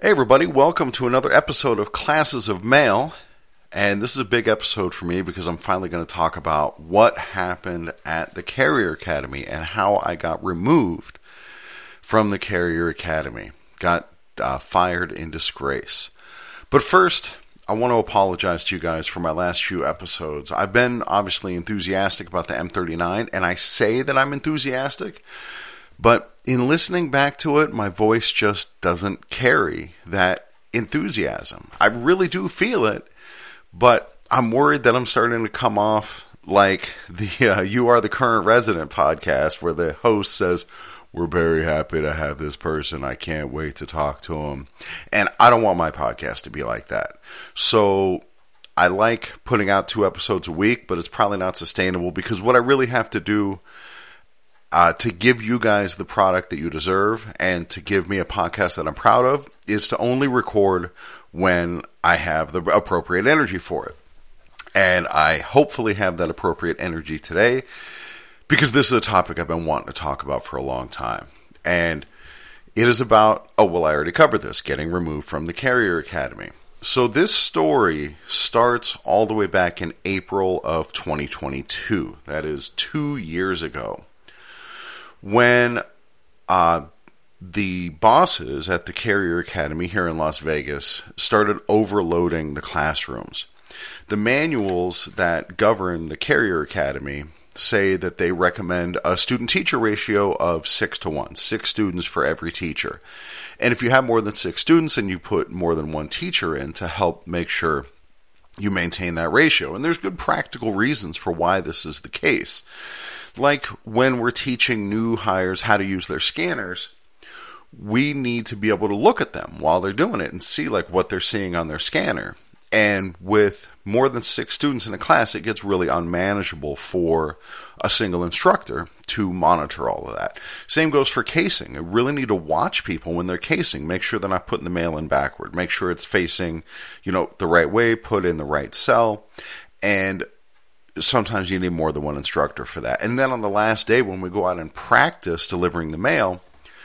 Hey everybody, welcome to another episode of Classes of Mail. And this is a big episode for me because I'm finally going to talk about what happened at the Carrier Academy and how I got removed from the Carrier Academy. Got fired in disgrace. But first, I want to apologize to you guys for my last few episodes. I've been obviously enthusiastic about the M39, and I say that I'm enthusiastic, but in listening back to it, my voice just doesn't carry that enthusiasm. I really do feel it, but I'm worried that I'm starting to come off like the You Are the Current Resident podcast where the host says, "We're very happy to have this person. I can't wait to talk to him." And I don't want my podcast to be like that. So I like putting out 2 episodes a week, but it's probably not sustainable because what I really have to do to give you guys the product that you deserve and to give me a podcast that I'm proud of is to only record when I have the appropriate energy for it. And I hopefully have that appropriate energy today because this is a topic I've been wanting to talk about for a long time. And it is about, I already covered this, getting removed from the Carrier Academy. So this story starts all the way back in April of 2022. That is 2 years ago. When the bosses at the Carrier Academy here in Las Vegas started overloading the classrooms. The manuals that govern the Carrier Academy say that they recommend a student-teacher ratio of 6-to-1, 6 students for every teacher. And if you have more than 6 students, then you put more than 1 teacher in to help make sure you maintain that ratio. And there's good practical reasons for why this is the case. Like when we're teaching new hires how to use their scanners, we need to be able to look at them while they're doing it and see like what they're seeing on their scanner. And with more than 6 students in a class, it gets really unmanageable for a single instructor to monitor all of that. Same goes for casing. You really need to watch people when they're casing. Make sure they're not putting the mail in backward. Make sure it's facing, the right way, put in the right cell. And sometimes you need more than 1 instructor for that. And then on the last day when we go out and practice delivering the mail,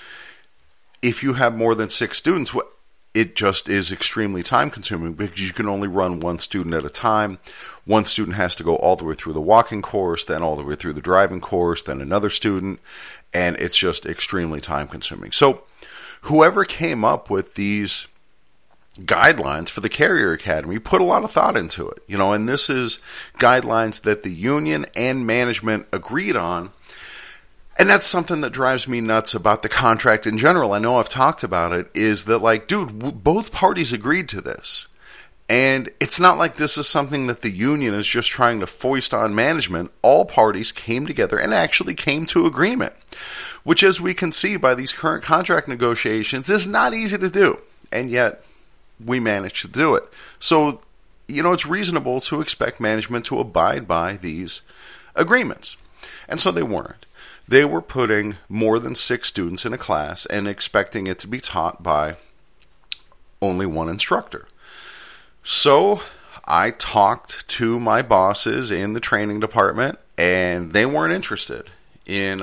if you have more than 6 students, it just is extremely time consuming because you can only run 1 student at a time. 1 student has to go all the way through the walking course, then all the way through the driving course, then another student, and it's just extremely time consuming. So whoever came up with these guidelines for the Carrier Academy put a lot of thought into it, and this is guidelines that the union and management agreed on. And that's something that drives me nuts about the contract in general. I know I've talked about it, is that both parties agreed to this. And it's not like this is something that the union is just trying to foist on management. All parties came together and actually came to agreement, which, as we can see by these current contract negotiations, is not easy to do. And yet we managed to do it. So, it's reasonable to expect management to abide by these agreements. And so they weren't. They were putting more than 6 students in a class and expecting it to be taught by only 1 instructor. So I talked to my bosses in the training department, and they weren't interested in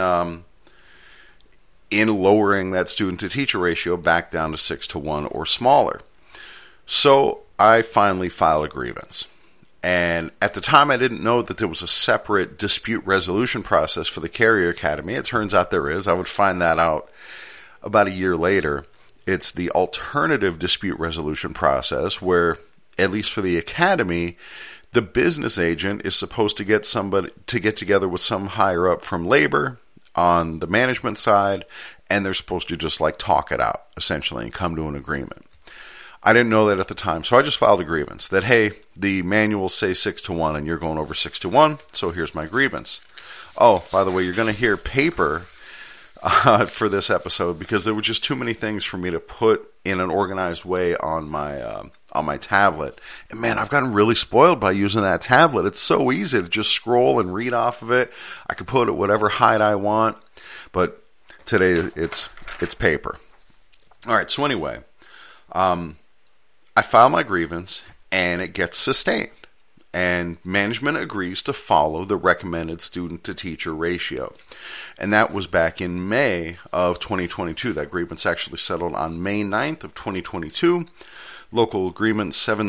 lowering that student-to-teacher ratio back down to 6-to-1 or smaller. So I finally filed a grievance. And at the time, I didn't know that there was a separate dispute resolution process for the Carrier Academy. It turns out there is. I would find that out about a year later. It's the alternative dispute resolution process where, at least for the academy, the business agent is supposed to get together with some higher up from labor on the management side, and they're supposed to just talk it out, essentially, and come to an agreement. I didn't know that at the time, so I just filed a grievance that, hey, the manuals say 6-to-1 and you're going over 6-to-1, so here's my grievance. Oh, by the way, you're going to hear paper for this episode because there were just too many things for me to put in an organized way on my tablet. And man, I've gotten really spoiled by using that tablet. It's so easy to just scroll and read off of it. I could put it whatever height I want, but today it's paper. All right, so anyway, I file my grievance, and it gets sustained. and management agrees to follow the recommended student-to-teacher ratio. And that was back in May of 2022. That grievance actually settled on May 9th of 2022. Local Agreement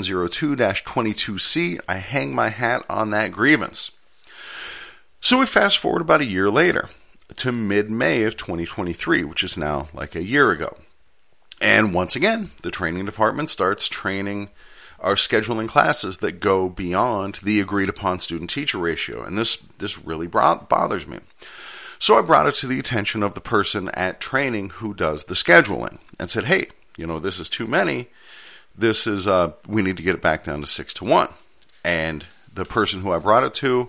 702-22C. I hang my hat on that grievance. So we fast forward about a year later to mid-May of 2023, which is now like a year ago. And once again, the training department starts training or scheduling classes that go beyond the agreed upon student-teacher ratio. And this really bothers me. So I brought it to the attention of the person at training who does the scheduling and said, hey, this is too many. This is, we need to get it back down to 6-1. And the person who I brought it to,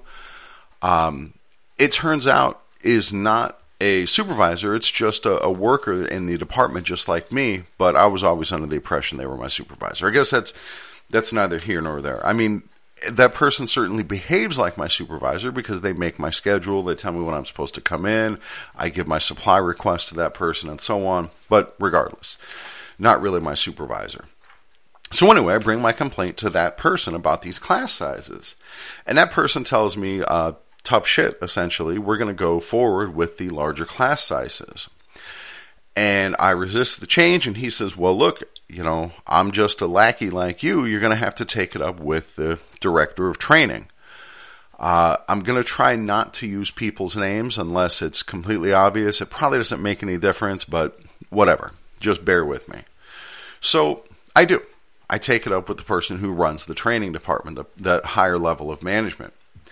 it turns out is not a supervisor. It's just a worker in the department just like me, but I was always under the impression they were my supervisor. I guess that's neither here nor there. I mean, that person certainly behaves like my supervisor because they make my schedule, they tell me when I'm supposed to come in, I give my supply request to that person and so on, but regardless, not really my supervisor. So anyway, I bring my complaint to that person about these class sizes, and that person tells me, tough shit, essentially, we're going to go forward with the larger class sizes. And I resist the change, and he says, well, look, I'm just a lackey like you. You're going to have to take it up with the director of training. I'm going to try not to use people's names unless it's completely obvious. It probably doesn't make any difference, but whatever. Just bear with me. So I do. I take it up with the person who runs the training department, that higher level of management.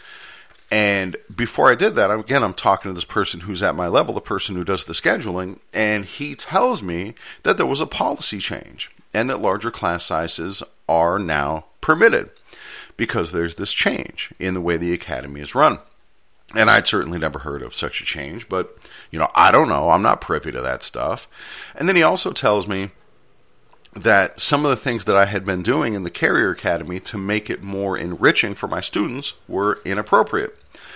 And before I did that, I'm talking to this person who's at my level, the person who does the scheduling, and he tells me that there was a policy change and that larger class sizes are now permitted because there's this change in the way the academy is run. And I'd certainly never heard of such a change, but, I don't know. I'm not privy to that stuff. And then he also tells me that some of the things that I had been doing in the Carrier Academy to make it more enriching for my students were inappropriate.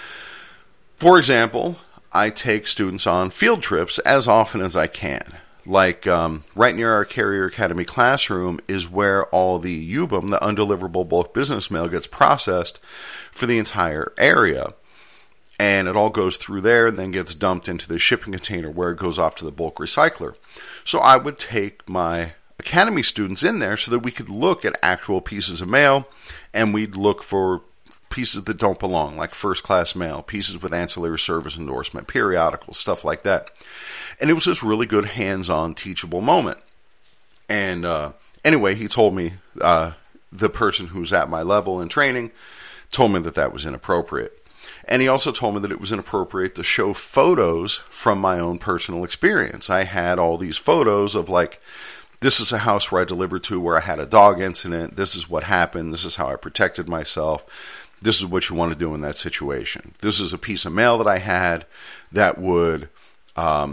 For example, I take students on field trips as often as I can. Like right near our Carrier Academy classroom is where all the UBUM, the undeliverable bulk business mail, gets processed for the entire area. And it all goes through there and then gets dumped into the shipping container where it goes off to the bulk recycler. So I would take my Academy students in there so that we could look at actual pieces of mail, and we'd look for pieces that don't belong, like first class mail, pieces with ancillary service endorsement, periodicals, stuff like that. And it was this really good hands-on teachable moment. And anyway, he told me, the person who's at my level in training told me that was inappropriate. And he also told me that it was inappropriate to show photos from my own personal experience. I had all these photos of this is a house where I delivered to where I had a dog incident. This is what happened. This is how I protected myself. This is what you want to do in that situation. This is a piece of mail that I had that would, I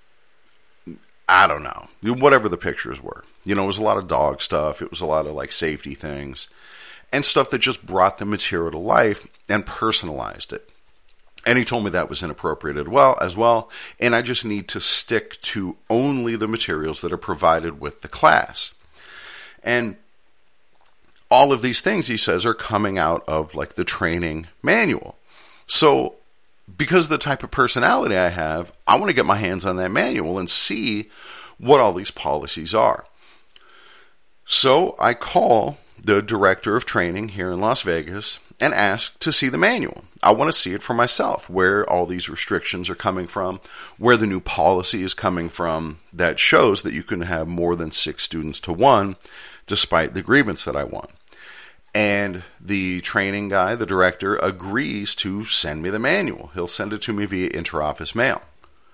don't know, whatever the pictures were. It was a lot of dog stuff. It was a lot of safety things and stuff that just brought the material to life and personalized it. And he told me that was inappropriate as well, and I just need to stick to only the materials that are provided with the class. And all of these things, he says, are coming out of the training manual. So because of the type of personality I have, I want to get my hands on that manual and see what all these policies are. So I call the director of training here in Las Vegas and ask to see the manual. I want to see it for myself, where all these restrictions are coming from, where the new policy is coming from that shows that you can have more than 6 students to 1, despite the grievance that I won. And the training guy, the director, agrees to send me the manual. He'll send it to me via interoffice mail.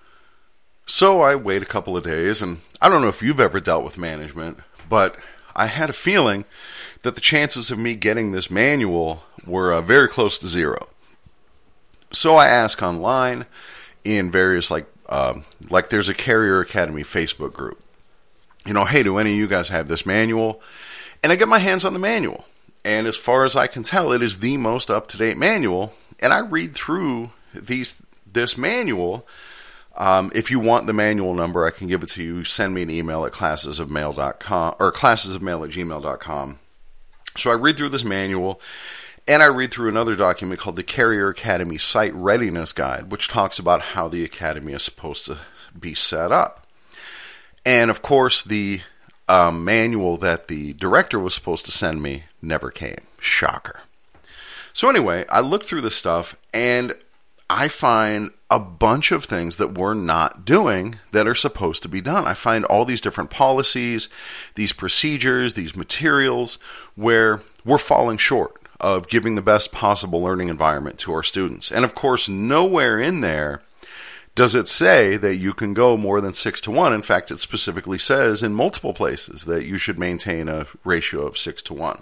So I wait a couple of days, and I don't know if you've ever dealt with management, but I had a feeling that the chances of me getting this manual were very close to 0. So I ask online in various, there's a Carrier Academy Facebook group. Hey, do any of you guys have this manual? And I get my hands on the manual. And as far as I can tell, it is the most up-to-date manual. And I read through this manual. If you want the manual number, I can give it to you. Send me an email at classesofmail.com or classesofmail@gmail.com. So I read through this manual, And I read through another document called the Carrier Academy Site Readiness Guide, which talks about how the academy is supposed to be set up. And of course, the manual that the director was supposed to send me never came. Shocker. So anyway, I looked through this stuff, and I find a bunch of things that we're not doing that are supposed to be done. I find all these different policies, these procedures, these materials, where we're falling short of giving the best possible learning environment to our students. And of course, nowhere in there does it say that you can go more than 6 to 1. In fact, it specifically says in multiple places that you should maintain a ratio of 6 to 1.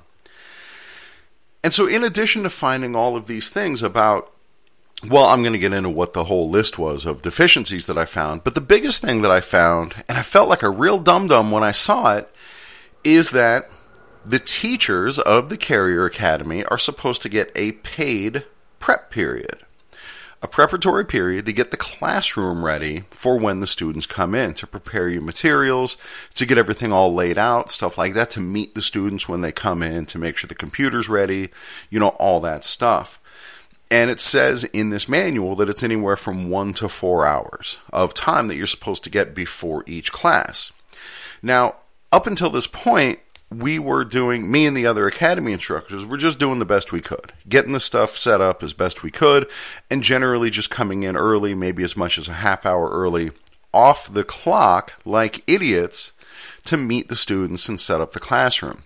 And so in addition to finding all of these things about, well, I'm going to get into what the whole list was of deficiencies that I found, but the biggest thing that I found, and I felt like a real dum-dum when I saw it, is that the teachers of the Carrier Academy are supposed to get a paid prep period. A preparatory period to get the classroom ready for when the students come in, to prepare your materials, to get everything all laid out, stuff like that, to meet the students when they come in, to make sure the computer's ready, all that stuff. And it says in this manual that it's anywhere from 1 to 4 hours of time that you're supposed to get before each class. Now, up until this point, we were doing, me and the other academy instructors, were just doing the best we could. Getting the stuff set up as best we could, and generally just coming in early, maybe as much as a half hour early, off the clock, like idiots, to meet the students and set up the classroom.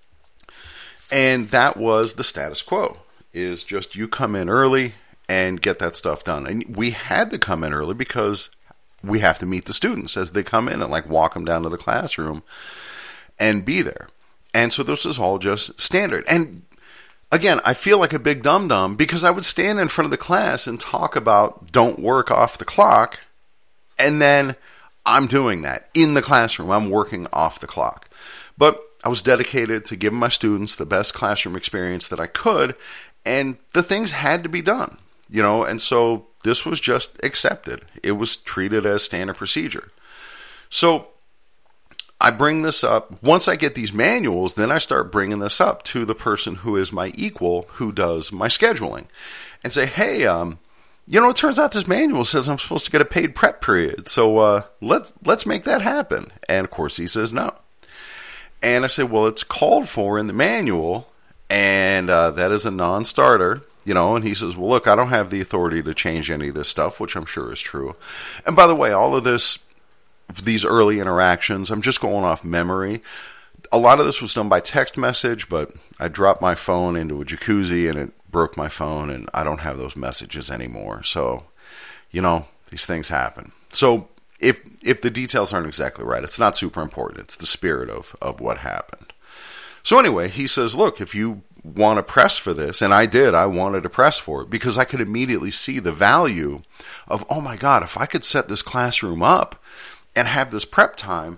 And that was the status quo, is just you come in early and get that stuff done. And we had to come in early because we have to meet the students as they come in and walk them down to the classroom and be there. And so this is all just standard. And again, I feel like a big dum-dum because I would stand in front of the class and talk about don't work off the clock, and then I'm doing that in the classroom. I'm working off the clock. But I was dedicated to giving my students the best classroom experience that I could, and the things had to be done, and so this was just accepted. It was treated as standard procedure. So I bring this up. Once I get these manuals, then I start bringing this up to the person who is my equal, who does my scheduling, and say, hey, it turns out this manual says I'm supposed to get a paid prep period, so let's make that happen. And of course he says no. And I say, well, it's called for in the manual, and that is a non-starter, and he says, well, look, I don't have the authority to change any of this stuff, which I'm sure is true. And by the way, all of these early interactions, I'm just going off memory. A lot of this was done by text message, but I dropped my phone into a jacuzzi and it broke my phone, and I don't have those messages anymore. So, these things happen. So if the details aren't exactly right, it's not super important. It's the spirit of what happened. So anyway, he says, look, if you want to press for this, and I did, I wanted to press for it because I could immediately see the value of, oh my God, if I could set this classroom up and have this prep time,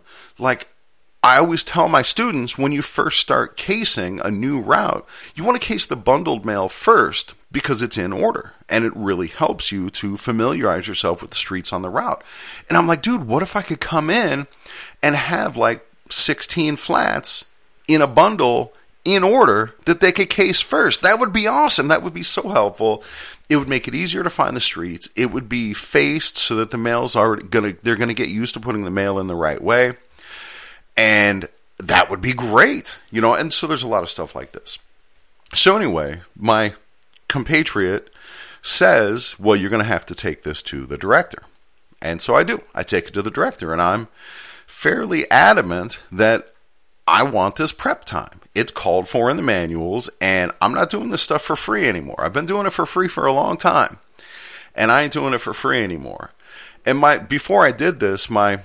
I always tell my students, when you first start casing a new route, you want to case the bundled mail first because it's in order, and it really helps you to familiarize yourself with the streets on the route. And I'm like, dude, what if I could come in and have 16 flats in a bundle in order that they could case first? That would be awesome. That would be so helpful. It would make it easier to find the streets. It would be faced so that the mail's they're going to get used to putting the mail in the right way. And that would be great, and so there's a lot of stuff like this. So anyway, my compatriot says, well, you're going to have to take this to the director. And so I do. I take it to the director, and I'm fairly adamant that I want this prep time. It's called for in the manuals, and I'm not doing this stuff for free anymore. I've been doing it for free for a long time, and I ain't doing it for free anymore. And before I did this, my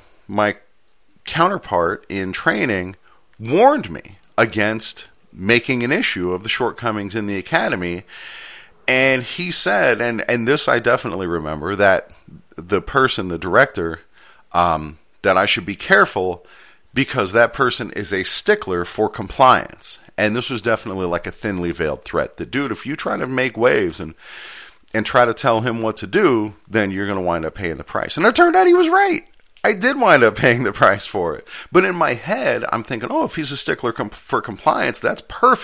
counterpart in training warned me against making an issue of the shortcomings in the academy. And he said, and this I definitely remember, that the director, that I should be careful because that person is a stickler for compliance. And this was definitely like a thinly veiled threat. That, dude, if you try to make waves and try to tell him what to do, then you're going to wind up paying the price. And it turned out he was right. I did wind up paying the price for it. But in my head, I'm thinking, if he's a stickler for compliance, that's perfect.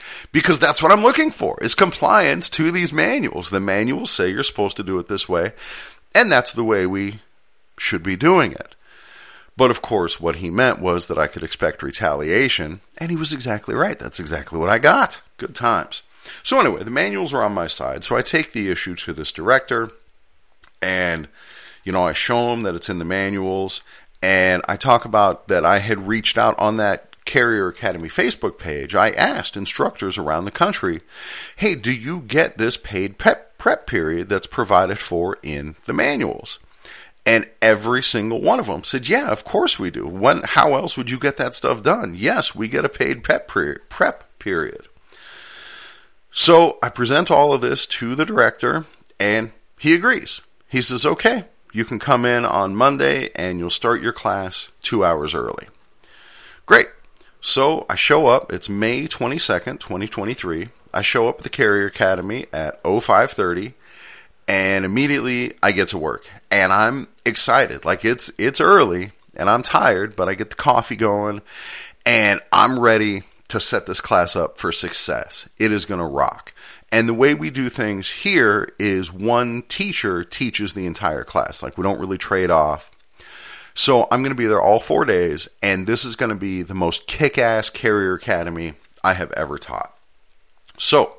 Because that's what I'm looking for, is compliance to these manuals. The manuals say you're supposed to do it this way, and that's the way we should be doing it. But of course, what he meant was that I could expect retaliation, and he was exactly right. That's exactly what I got. Good times. So anyway, the manuals are on my side, so I take the issue to this director, and, I show him that it's in the manuals, and I talk about that I had reached out on that Carrier Academy Facebook page. I asked instructors around the country, hey, do you get this paid prep period that's provided for in the manuals? And every single one of them said, yeah, of course we do. How else would you get that stuff done? Yes, we get a paid prep period. So I present all of this to the director, and he agrees. He says, okay, you can come in on Monday, and you'll start your class 2 hours early. Great. So I show up. It's May 22nd, 2023. I show up at the Carrier Academy at 05:30. And immediately I get to work, and I'm excited. Like it's early, and I'm tired, but I get the coffee going, and I'm ready to set this class up for success. It is going to rock. And the way we do things here is one teacher teaches the entire class. Like we don't really trade off. So I'm going to be there all 4 days, and this is going to be the most kick-ass Carrier Academy I have ever taught. So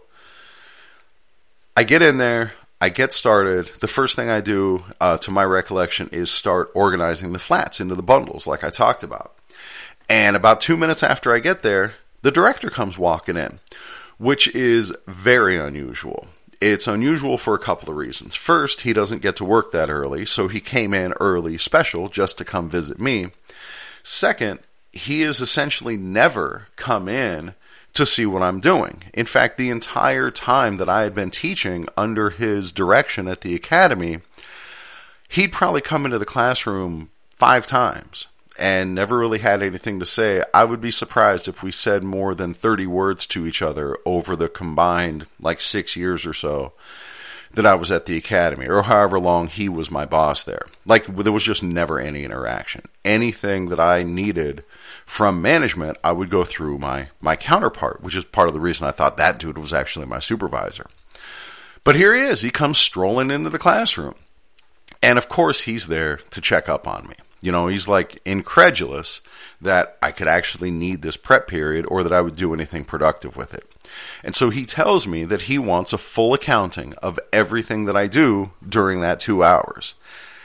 I get in there. I get started. The first thing I do, to my recollection, is start organizing the flats into the bundles like I talked about. And about 2 minutes after I get there, the director comes walking in, which is very unusual. It's unusual for a couple of reasons. First, he doesn't get to work that early, so he came in early special just to come visit me. Second, he has essentially never come in to see what I'm doing. In fact, the entire time that I had been teaching under his direction at the academy, he'd probably come into the classroom 5 times and never really had anything to say. I would be surprised if we said more than 30 words to each other over the combined 6 years or so that I was at the academy, or however long he was my boss there. There was just never any interaction. Anything that I needed from management, I would go through my counterpart, which is part of the reason I thought that dude was actually my supervisor. But here he is. He comes strolling into the classroom. And of course, he's there to check up on me. He's incredulous that I could actually need this prep period or that I would do anything productive with it. And so he tells me that he wants a full accounting of everything that I do during that 2 hours.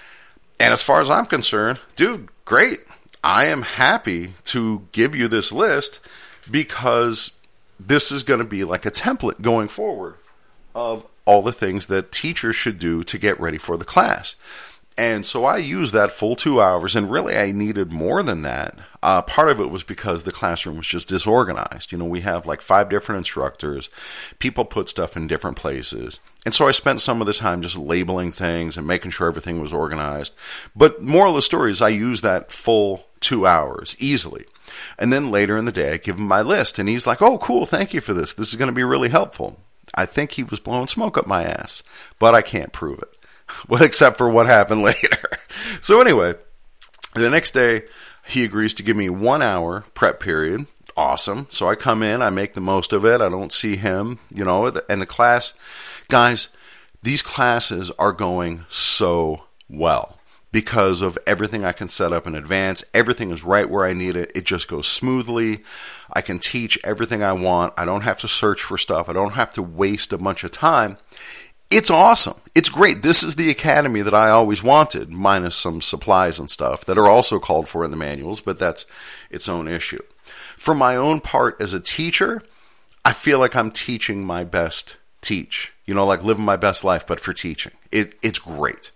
And as far as I'm concerned, dude, great. I am happy to give you this list because this is going to be like a template going forward of all the things that teachers should do to get ready for the class. And so I used that full 2 hours, and really I needed more than that. Part of it was because the classroom was just disorganized. We have 5 different instructors. People put stuff in different places. And so I spent some of the time just labeling things and making sure everything was organized. But moral of the story is I used that full 2 hours easily. And then later in the day, I give him my list, and he's like, oh, cool, thank you for this. This is going to be really helpful. I think he was blowing smoke up my ass, but I can't prove it. Well, except for what happened later. So anyway, the next day, he agrees to give me 1 hour prep period. Awesome. So I come in, I make the most of it. I don't see him, and the class. Guys, these classes are going so well because of everything I can set up in advance. Everything is right where I need it. It just goes smoothly. I can teach everything I want. I don't have to search for stuff. I don't have to waste a bunch of time. It's awesome. It's great. This is the academy that I always wanted, minus some supplies and stuff that are also called for in the manuals, but that's its own issue. For my own part as a teacher, I feel like I'm teaching my best teach. Living my best life, but for teaching. It's great.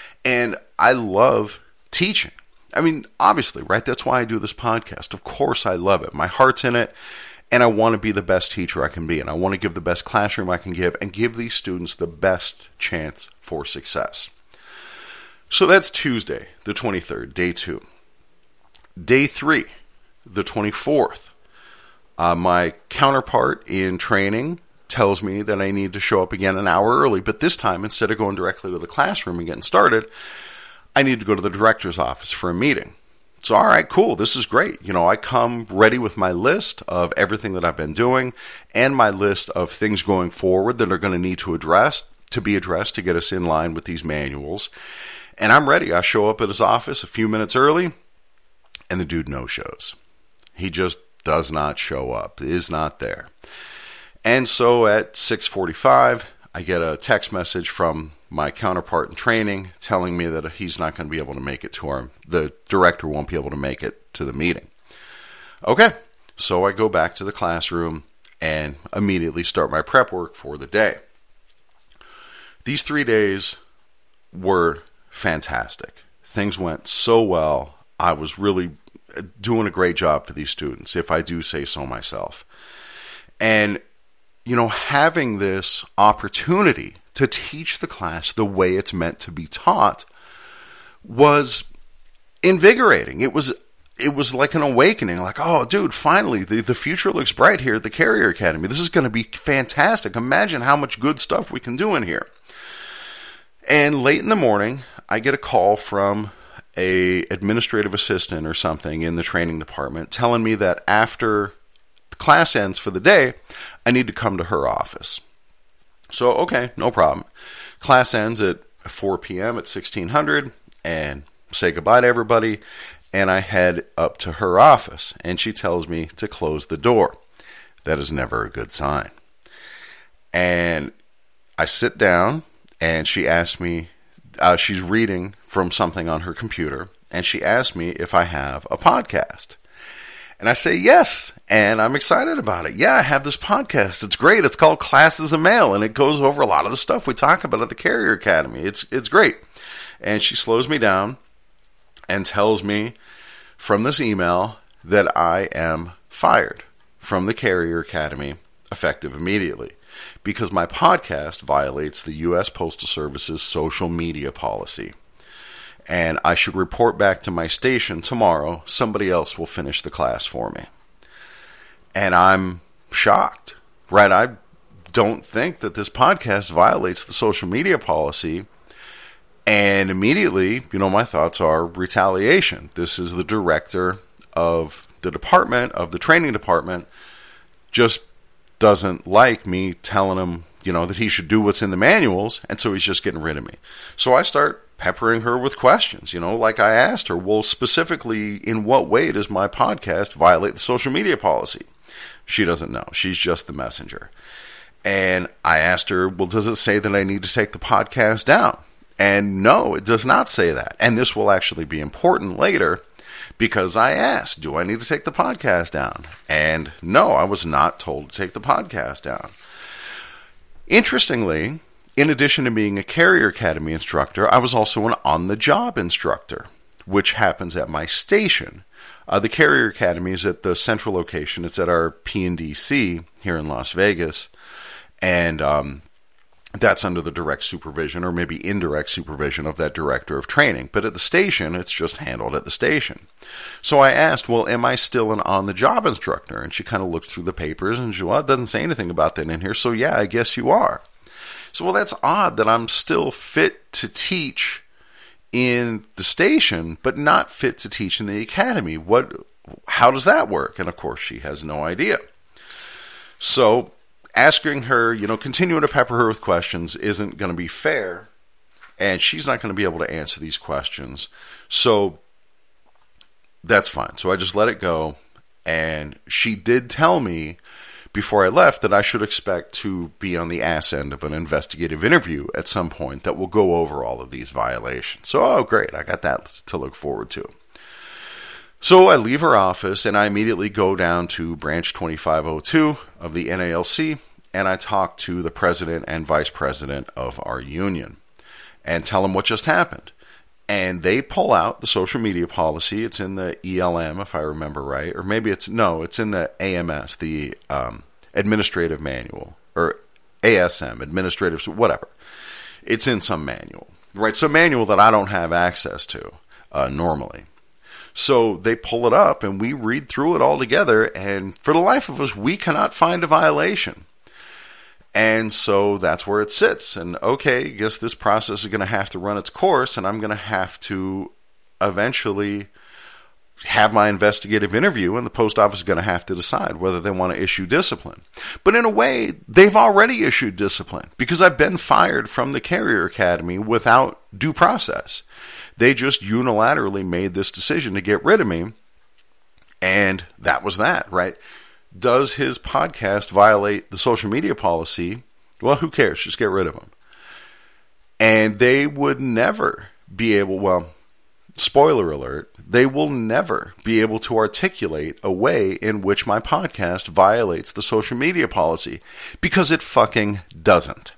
And I love teaching. I mean, obviously, right? That's why I do this podcast. Of course I love it. My heart's in it. And I want to be the best teacher I can be, and I want to give the best classroom I can give and give these students the best chance for success. So that's Tuesday, the 23rd, day 2. Day 3, the 24th. My counterpart in training tells me that I need to show up again an hour early, but this time, instead of going directly to the classroom and getting started, I need to go to the director's office for a meeting. So, all right, cool. This is great. I come ready with my list of everything that I've been doing and my list of things going forward that are going to need to be addressed to get us in line with these manuals. And I'm ready. I show up at his office a few minutes early, and the dude no-shows. He just does not show up, is not there. And so at 6:45, I get a text message from my counterpart in training telling me that he's not going to be able to make it to the director won't be able to make it to the meeting. Okay, so I go back to the classroom and immediately start my prep work for the day. These 3 days were fantastic. Things went so well. I was really doing a great job for these students, if I do say so myself. And, having this opportunity to teach the class the way it's meant to be taught was invigorating. It was like an awakening, like, oh, dude, finally, the future looks bright here at the Carrier Academy. This is going to be fantastic. Imagine how much good stuff we can do in here. And late in the morning, I get a call from a administrative assistant or something in the training department telling me that after the class ends for the day, I need to come to her office. So, okay, no problem. Class ends at 4 p.m. at 1600 and say goodbye to everybody. And I head up to her office and she tells me to close the door. That is never a good sign. And I sit down and she asks me, she's reading from something on her computer, and she asked me if I have a podcast. And I say yes, and I'm excited about it. Yeah, I have this podcast. It's great. It's called Class as a Male, and it goes over a lot of the stuff we talk about at the Carrier Academy. It's great. And she slows me down and tells me from this email that I am fired from the Carrier Academy effective immediately, because my podcast violates the U.S. Postal Service's social media policy. And I should report back to my station tomorrow. Somebody else will finish the class for me. And I'm shocked, right? I don't think that this podcast violates the social media policy. And immediately, my thoughts are retaliation. This is the director of the department, of the training department, just doesn't like me telling him, that he should do what's in the manuals, and so he's just getting rid of me. So I start peppering her with questions, like I asked her, well, specifically, in what way does my podcast violate the social media policy? She doesn't know. She's just the messenger. And I asked her, well, does it say that I need to take the podcast down? And no, it does not say that. And this will actually be important later, because I asked, do I need to take the podcast down? And no, I was not told to take the podcast down. Interestingly, in addition to being a Carrier Academy instructor, I was also an on-the-job instructor, which happens at my station. The Carrier Academy is at the central location. It's at our P&DC here in Las Vegas. And that's under the direct supervision or maybe indirect supervision of that director of training. But at the station, it's just handled at the station. So I asked, well, am I still an on-the-job instructor? And she kind of looked through the papers and she said, well, it doesn't say anything about that in here. So yeah, I guess you are. So, well, that's odd that I'm still fit to teach in the station, but not fit to teach in the academy. How does that work? And of course, she has no idea. So asking her, continuing to pepper her with questions isn't going to be fair, and she's not going to be able to answer these questions. So that's fine. So I just let it go, and she did tell me before I left that I should expect to be on the ass end of an investigative interview at some point that will go over all of these violations. So, oh, great. I got that to look forward to. So I leave her office and I immediately go down to branch 2502 of the NALC and I talk to the president and vice president of our union and tell them what just happened. And they pull out the social media policy. It's in the ELM, if I remember right. Or maybe it's in the AMS, the administrative manual. Or ASM, administrative, whatever. It's in some manual. Right, some manual that I don't have access to normally. So they pull it up and we read through it all together. And for the life of us, we cannot find a violation. And so that's where it sits. And okay, I guess this process is going to have to run its course, and I'm going to have to eventually have my investigative interview, and the post office is going to have to decide whether they want to issue discipline. But in a way, they've already issued discipline because I've been fired from the Carrier Academy without due process. They just unilaterally made this decision to get rid of me, and that was that, right? Does his podcast violate the social media policy? Well, who cares? Just get rid of him. And they would never be able, well, spoiler alert, they will never be able to articulate a way in which my podcast violates the social media policy, because it fucking doesn't.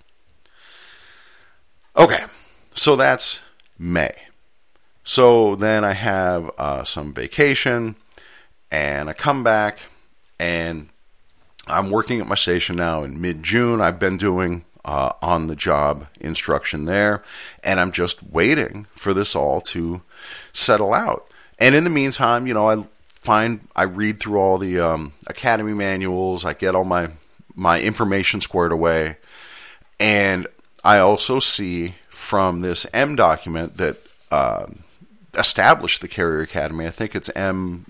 Okay, so that's May. So then I have some vacation, and I come back, and I'm working at my station now in mid-June. I've been doing on-the-job instruction there, and I'm just waiting for this all to settle out. And in the meantime, you know, I read through all the academy manuals, I get all my information squared away, and I also see from this M document that established the Carrier Academy, I think it's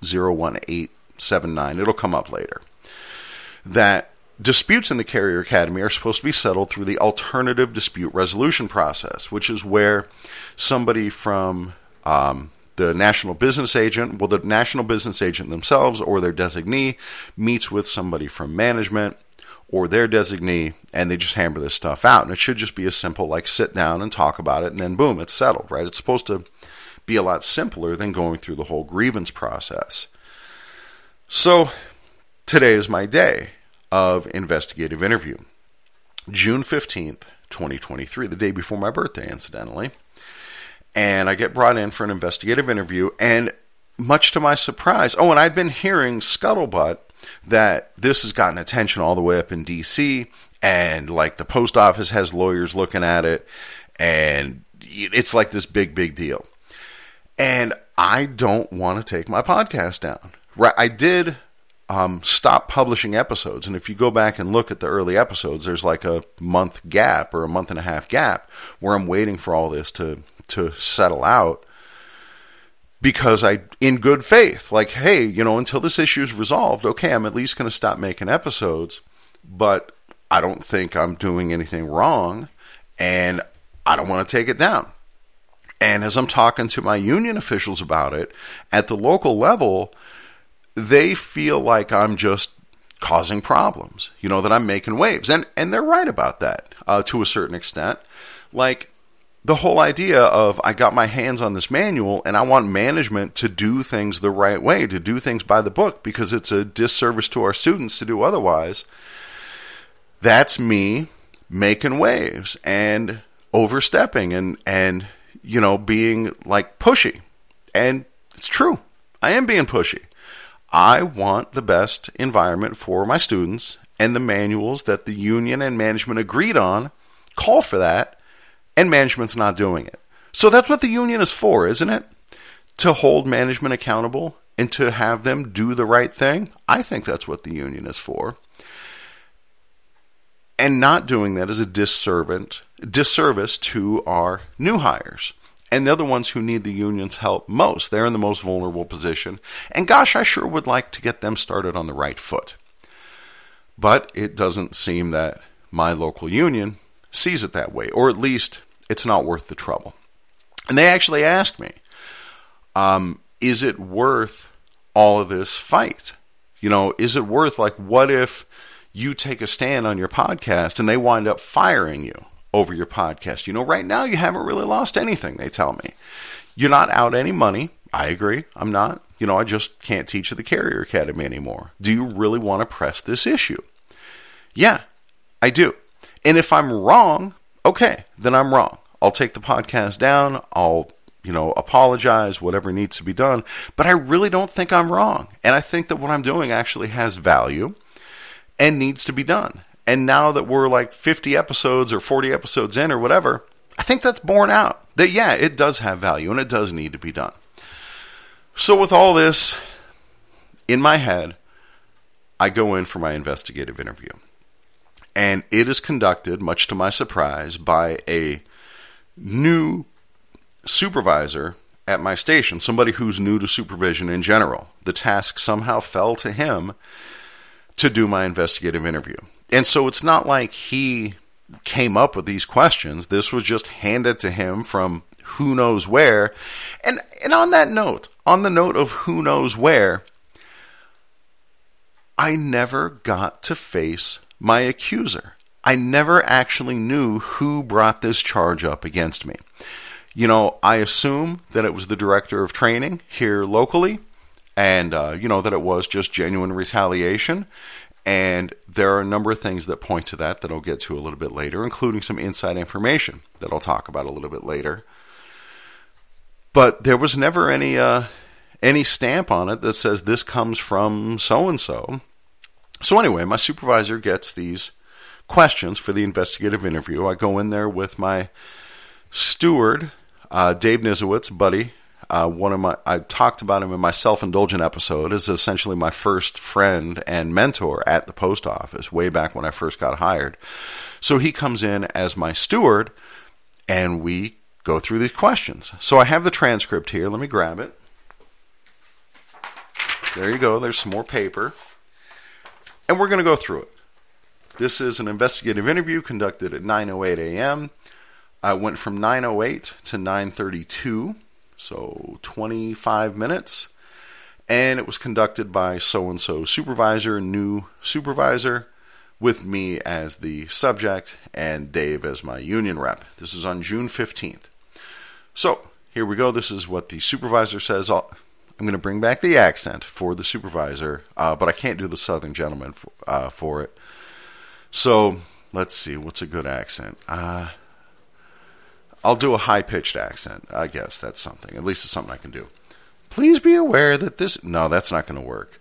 M01879, it'll come up later, that disputes in the Carrier Academy are supposed to be settled through the alternative dispute resolution process, which is where somebody from the national business agent, well, the national business agent themselves or their designee meets with somebody from management or their designee, and they just hammer this stuff out. And it should just be as simple like sit down and talk about it, and then boom, it's settled, right? It's supposed to be a lot simpler than going through the whole grievance process. So today is my day of investigative interview. June 15th, 2023, the day before my birthday, incidentally. And I get brought in for an investigative interview, and much to my surprise, and I'd been hearing scuttlebutt that this has gotten attention all the way up in D.C., and like the post office has lawyers looking at it, and it's like this big, big deal. And I don't want to take my podcast down. Right? I did stop publishing episodes, and if you go back and look at the early episodes, there's like a month gap or a month and a half gap where I'm waiting for all this to settle out, because I, in good faith, like, hey, you know, until this issue is resolved, okay, I'm at least going to stop making episodes, but I don't think I'm doing anything wrong, and I don't want to take it down. And as I'm talking to my union officials about it, at the local level, they feel like I'm just causing problems, you know, that I'm making waves. And they're right about that to a certain extent. Like, the whole idea of I got my hands on this manual and I want management to do things the right way, to do things by the book, because it's a disservice to our students to do otherwise. That's me making waves and overstepping and you know, being like pushy. And it's true. I am being pushy. I want the best environment for my students, and the manuals that the union and management agreed on call for that. And management's not doing it. So that's what the union is for, isn't it? To hold management accountable and to have them do the right thing. I think that's what the union is for. And not doing that is a disservice to our new hires. And they're the ones who need the union's help most. They're in the most vulnerable position. And gosh, I sure would like to get them started on the right foot. But it doesn't seem that my local union sees it that way, or at least it's not worth the trouble. And they actually asked me, is it worth all of this fight? You know, is it worth, like, what if you take a stand on your podcast and they wind up firing you over your podcast? You know, right now you haven't really lost anything, they tell me. You're not out any money. I agree. I'm not. You know, I just can't teach at the Carrier Academy anymore. Do you really want to press this issue? Yeah, I do. And if I'm wrong, okay, then I'm wrong. I'll take the podcast down. I'll, you know, apologize, whatever needs to be done. But I really don't think I'm wrong. And I think that what I'm doing actually has value and needs to be done. And now that we're like 50 episodes or 40 episodes in or whatever, I think that's borne out. That, yeah, it does have value and it does need to be done. So with all this in my head, I go in for my investigative interview. And it is conducted, much to my surprise, by a new supervisor at my station, somebody who's new to supervision in general. The task somehow fell to him to do my investigative interview. And so it's not like he came up with these questions. This was just handed to him from who knows where. And on that note, on the note of who knows where, I never got to face my accuser. I never actually knew who brought this charge up against me. You know, I assume that it was the director of training here locally, and, that it was just genuine retaliation. And there are a number of things that point to that I'll get to a little bit later, including some inside information that I'll talk about a little bit later. But there was never any stamp on it that says this comes from so-and-so. So anyway, my supervisor gets these questions for the investigative interview. I go in there with my steward, Dave Nizowitz, buddy. I talked about him in my self-indulgent episode as essentially my first friend and mentor at the post office way back when I first got hired. So he comes in as my steward, and we go through these questions. So I have the transcript here. Let me grab it. There you go. There's some more paper. And we're going to go through it. This is an investigative interview conducted at 9:08 a.m. I went from 9:08 to 9:32. So 25 minutes, and it was conducted by so-and-so supervisor, new supervisor, with me as the subject and Dave as my union rep. This is on June 15th. So here we go. This is what the supervisor says. I'm going to bring back the accent for the supervisor, but I can't do the Southern gentleman for it. So let's see. What's a good accent? I'll do a high-pitched accent. I guess that's something. At least it's something I can do. Please be aware that this... No, that's not going to work.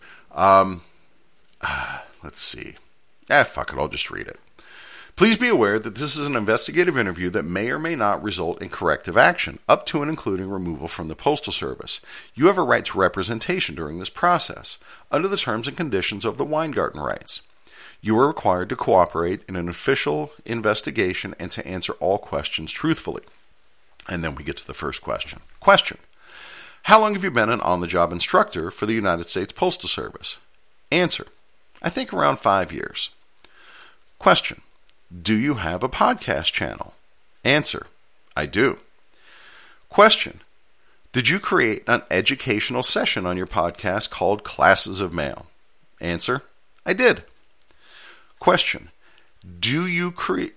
Let's see. Fuck it. I'll just read it. Please be aware that this is an investigative interview that may or may not result in corrective action, up to and including removal from the Postal Service. You have a right to representation during this process, under the terms and conditions of the Weingarten rights. You are required to cooperate in an official investigation and to answer all questions truthfully. And then we get to the first question. Question: how long have you been an on-the-job instructor for the United States Postal Service? Answer: I think around 5 years. Question: do you have a podcast channel? Answer: I do. Question: did you create an educational session on your podcast called Classes of Mail? Answer: I did. Question: do you create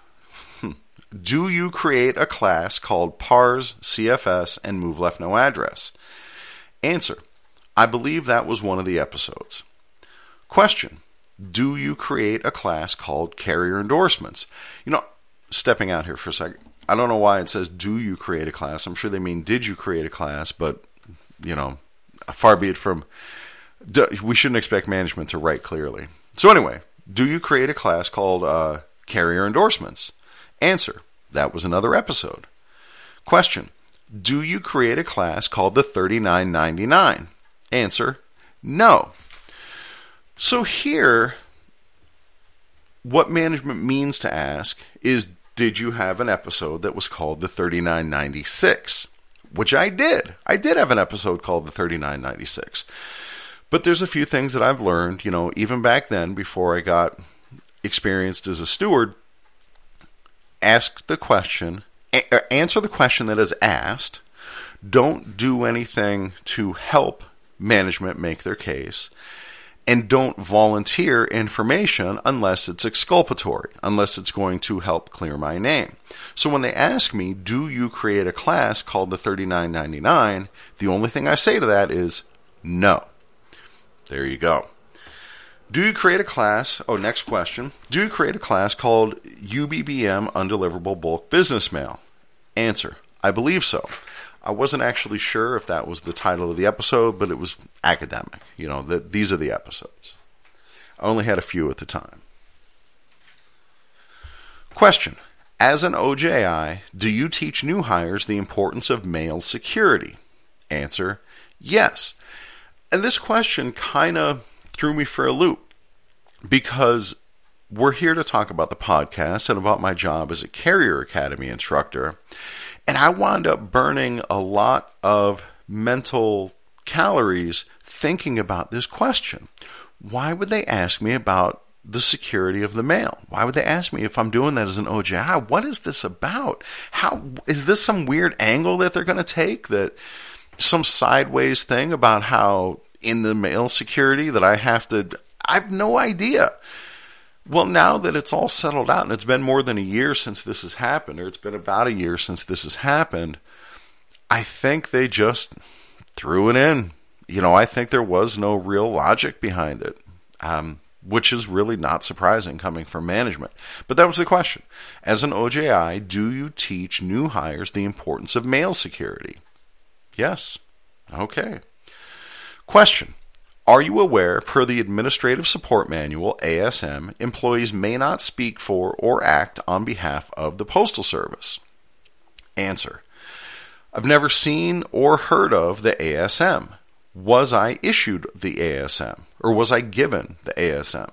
a class called PARS, CFS, and Move Left No Address? Answer: I believe that was one of the episodes. Question: do you create a class called Carrier Endorsements? Stepping out here for a second, I don't know why it says do you create a class. I'm sure they mean did you create a class, but, far be it from... We shouldn't expect management to write clearly. So anyway... do you create a class called Carrier Endorsements? Answer: that was another episode. Question: do you create a class called the 3999? Answer: no. So here, what management means to ask is, did you have an episode that was called the 3996? Which I did. I did have an episode called the 3996. But there's a few things that I've learned, even back then, before I got experienced as a steward. Answer the question that is asked. Don't do anything to help management make their case. And don't volunteer information unless it's exculpatory, unless it's going to help clear my name. So when they ask me, do you create a class called the 3999, the only thing I say to that is no. There you go. Do you create a class? Next question. Do you create a class called UBBM Undeliverable Bulk Business Mail? Answer: I believe so. I wasn't actually sure if that was the title of the episode, but it was academic. These are the episodes. I only had a few at the time. Question: as an OJI, do you teach new hires the importance of mail security? Answer: yes. And this question kind of threw me for a loop, because we're here to talk about the podcast and about my job as a Carrier Academy instructor. And I wound up burning a lot of mental calories thinking about this question. Why would they ask me about the security of the mail? Why would they ask me if I'm doing that as an OJI? What is this about? How is this some weird angle that they're going to take? That some sideways thing about how in the mail security that I have no idea. Well, now that it's all settled out and it's been more than a year since this has happened, or it's been about a year since this has happened, I think they just threw it in. I think there was no real logic behind it, which is really not surprising coming from management. But that was the question. As an OJI, do you teach new hires the importance of mail security? Yes. Okay. Question. Are you aware, per the Administrative Support Manual, ASM, employees may not speak for or act on behalf of the Postal Service? Answer. I've never seen or heard of the ASM. Was I issued the ASM? Or was I given the ASM?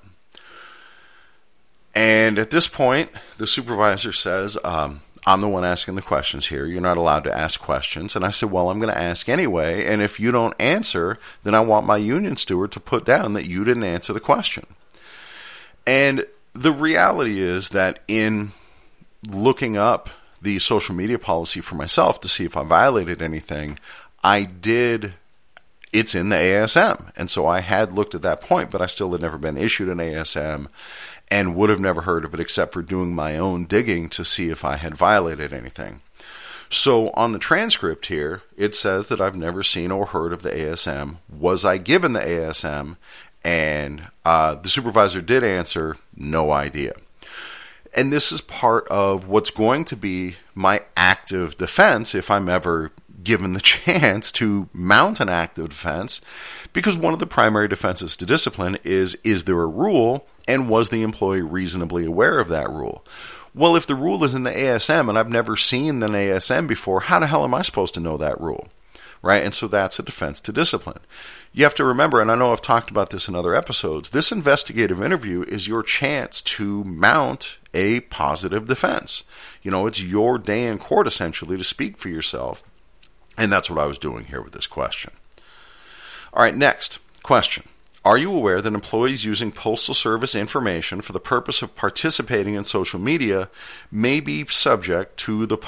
And at this point, the supervisor says, I'm the one asking the questions here. You're not allowed to ask questions. And I said, well, I'm going to ask anyway. And if you don't answer, then I want my union steward to put down that you didn't answer the question. And the reality is that in looking up the social media policy for myself to see if I violated anything, I did. It's in the ASM. And so I had looked at that point, but I still had never been issued an ASM and would have never heard of it except for doing my own digging to see if I had violated anything. So on the transcript here, it says that I've never seen or heard of the ASM. Was I given the ASM? And the supervisor did answer, no idea. And this is part of what's going to be my active defense if I'm ever given the chance to mount an active defense, because one of the primary defenses to discipline is there a rule, and was the employee reasonably aware of that rule? Well, if the rule is in the ASM and I've never seen an ASM before, how the hell am I supposed to know that rule? Right? And so that's a defense to discipline. You have to remember, and I know I've talked about this in other episodes, this investigative interview is your chance to mount a positive defense. It's your day in court, essentially, to speak for yourself. And that's what I was doing here with this question. All right, next question. Are you aware that employees using Postal Service information for the purpose of participating in social media may be subject to the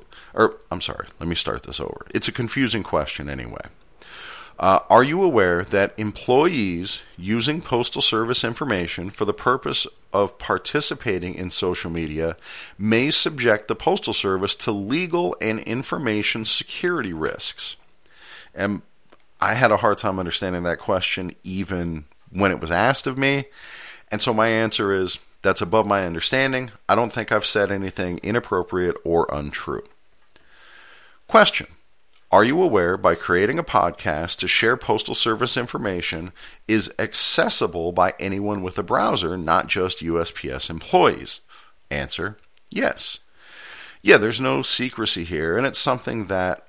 let me start this over. It's a confusing question anyway. Are you aware that employees using Postal Service information for the purpose of participating in social media may subject the Postal Service to legal and information security risks? And I had a hard time understanding that question even when it was asked of me. And so my answer is, that's above my understanding. I don't think I've said anything inappropriate or untrue. Question. Are you aware by creating a podcast to share Postal Service information is accessible by anyone with a browser, not just USPS employees? Answer. Yes. Yeah, there's no secrecy here, and it's something that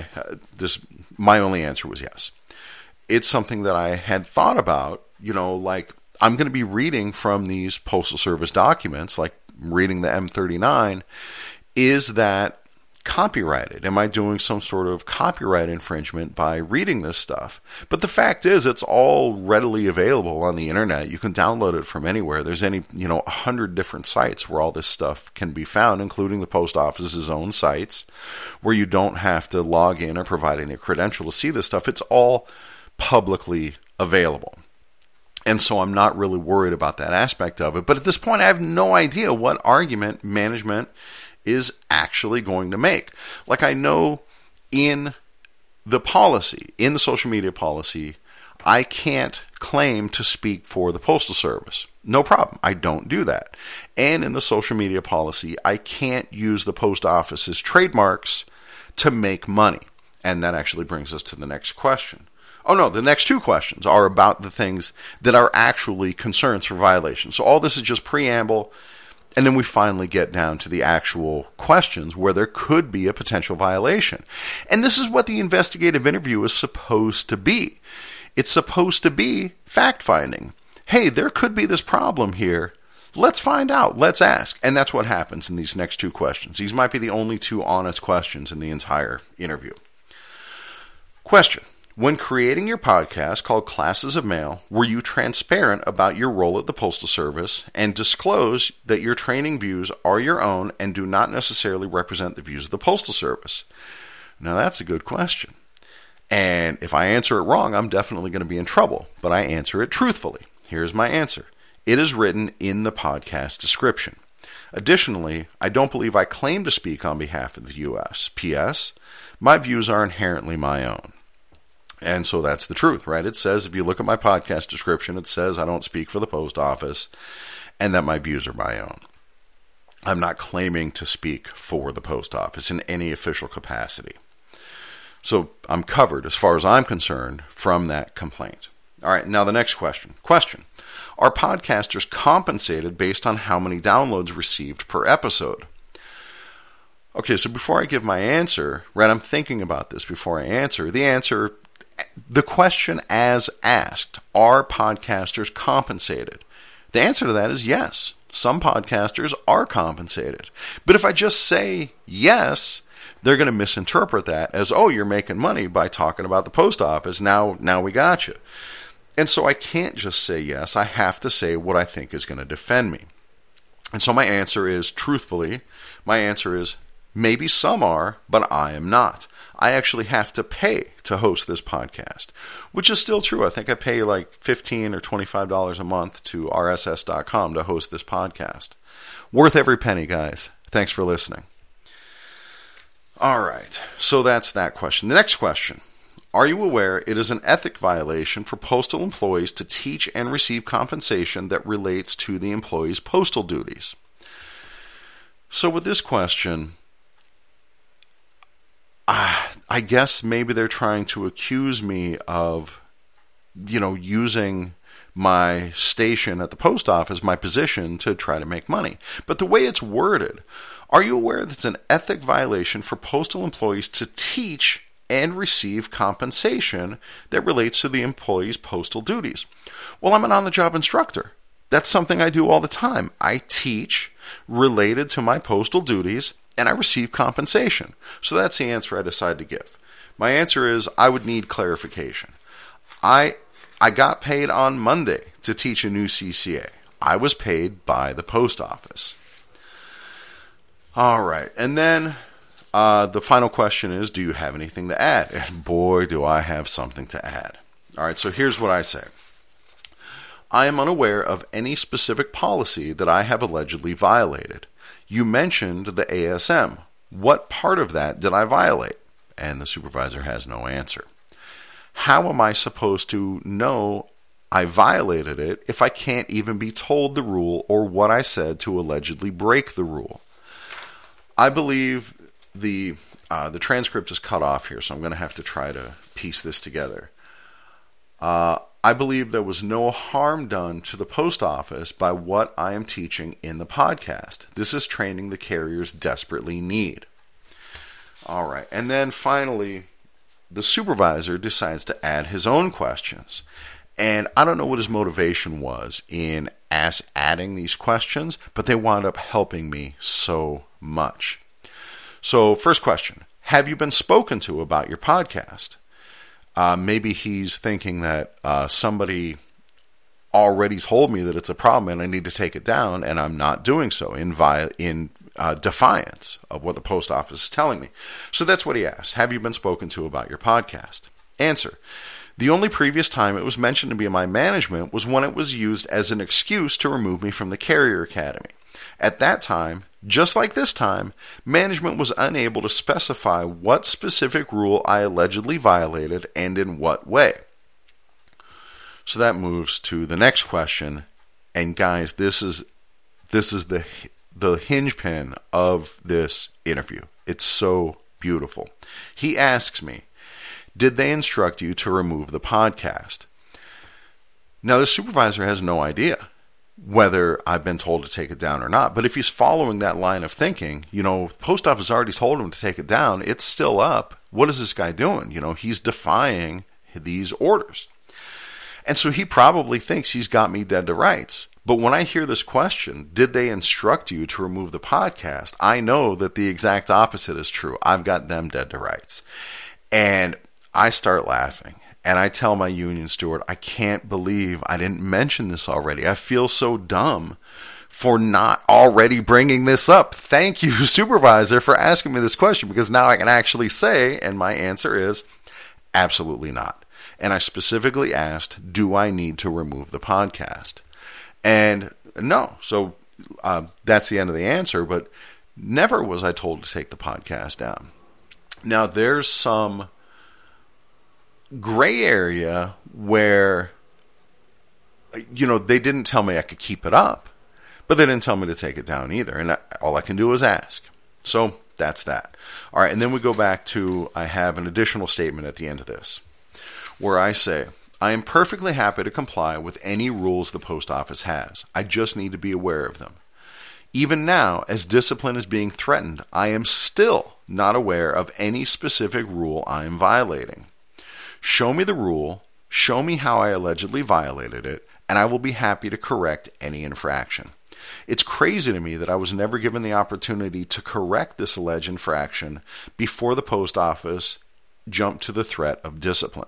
my only answer was yes. It's something that I had thought about, like I'm going to be reading from these Postal Service documents, like reading the M39. Is that copyrighted? Am I doing some sort of copyright infringement by reading this stuff? But the fact is, it's all readily available on the internet. You can download it from anywhere. There's 100 different sites where all this stuff can be found, including the post office's own sites, where you don't have to log in or provide any credential to see this stuff. It's all publicly available. And so I'm not really worried about that aspect of it. But at this point, I have no idea what argument management is actually going to make. Like, I know in the policy, in the social media policy, I can't claim to speak for the Postal Service. No problem. I don't do that. And in the social media policy, I can't use the post office's trademarks to make money. And that actually brings us to the next question. Oh no, the next two questions are about the things that are actually concerns for violation. So all this is just preamble. And then we finally get down to the actual questions where there could be a potential violation. And this is what the investigative interview is supposed to be. It's supposed to be fact-finding. Hey, there could be this problem here Let's find out. Let's ask. And that's what happens in these next two questions. These might be the only two honest questions in the entire interview. Question. When creating your podcast called Classes of Mail, were you transparent about your role at the Postal Service and disclose that your training views are your own and do not necessarily represent the views of the Postal Service? Now, that's a good question. And if I answer it wrong, I'm definitely going to be in trouble, but I answer it truthfully. Here's my answer. It is written in the podcast description. Additionally, I don't believe I claim to speak on behalf of the U.S. P.S. My views are inherently my own. And so that's the truth, right? It says, if you look at my podcast description, it says I don't speak for the post office and that my views are my own. I'm not claiming to speak for the post office in any official capacity. So I'm covered, as far as I'm concerned, from that complaint. All right, now the next question. Question. Are podcasters compensated based on how many downloads received per episode? Okay, so before I give my answer, right, I'm thinking about this before I answer. The question as asked, are podcasters compensated? The answer to that is yes. Some podcasters are compensated. But if I just say yes, they're going to misinterpret that as, oh, you're making money by talking about the post office. Now we got you. And so I can't just say yes. I have to say what I think is going to defend me. And so my answer is, truthfully, my answer is maybe some are, but I am not. I actually have to pay to host this podcast, which is still true. I think I pay like $15 or $25 a month to rss.com to host this podcast. Worth every penny, guys. Thanks for listening. All right, so that's that question. The next question. Are you aware it is an ethic violation for postal employees to teach and receive compensation that relates to the employee's postal duties? So with this question, I guess maybe they're trying to accuse me of, using my station at the post office, my position, to try to make money. But the way it's worded, are you aware that it's an ethic violation for postal employees to teach and receive compensation that relates to the employee's postal duties? Well, I'm an on-the-job instructor. That's something I do all the time. I teach related to my postal duties, and I receive compensation. So that's the answer I decide to give. My answer is I would need clarification. I got paid on Monday to teach a new CCA. I was paid by the post office. All right, and then the final question is, do you have anything to add? And boy, do I have something to add. All right, so here's what I say. I am unaware of any specific policy that I have allegedly violated. You mentioned the ASM. What part of that did I violate? And the supervisor has no answer. How am I supposed to know I violated it if I can't even be told the rule or what I said to allegedly break the rule? I believe the transcript is cut off here, so I'm going to have to try to piece this together. I believe there was no harm done to the post office by what I am teaching in the podcast. This is training the carriers desperately need. All right, and then finally, the supervisor decides to add his own questions. And I don't know what his motivation was in adding these questions, but they wound up helping me so much. So, first question, have you been spoken to about your podcast? Maybe he's thinking that somebody already told me that it's a problem and I need to take it down, and I'm not doing so in defiance of what the post office is telling me. So that's what he asked. Have you been spoken to about your podcast? Answer. The only previous time it was mentioned to me in my management was when it was used as an excuse to remove me from the Carrier Academy. At that time, just like this time, management was unable to specify what specific rule I allegedly violated and in what way. So that moves to the next question. And guys, this is the hinge pin of this interview. It's so beautiful. He asks me, did they instruct you to remove the podcast? Now, the supervisor has no idea whether I've been told to take it down or not. But if he's following that line of thinking, post office already told him to take it down. It's still up. What is this guy doing? He's defying these orders. And so he probably thinks he's got me dead to rights. But when I hear this question, did they instruct you to remove the podcast? I know that the exact opposite is true. I've got them dead to rights. And I start laughing. And I tell my union steward, I can't believe I didn't mention this already. I feel so dumb for not already bringing this up. Thank you, supervisor, for asking me this question, because now I can actually say, and my answer is absolutely not. And I specifically asked, do I need to remove the podcast? And no. So that's the end of the answer, but never was I told to take the podcast down. Now, there's some gray area where, they didn't tell me I could keep it up, but they didn't tell me to take it down either. And all I can do is ask. So that's that. All right. And then we go back to, I have an additional statement at the end of this where I say, I am perfectly happy to comply with any rules the post office has. I just need to be aware of them. Even now, as discipline is being threatened, I am still not aware of any specific rule I am violating. Show me the rule, show me how I allegedly violated it, and I will be happy to correct any infraction. It's crazy to me that I was never given the opportunity to correct this alleged infraction before the post office jumped to the threat of discipline.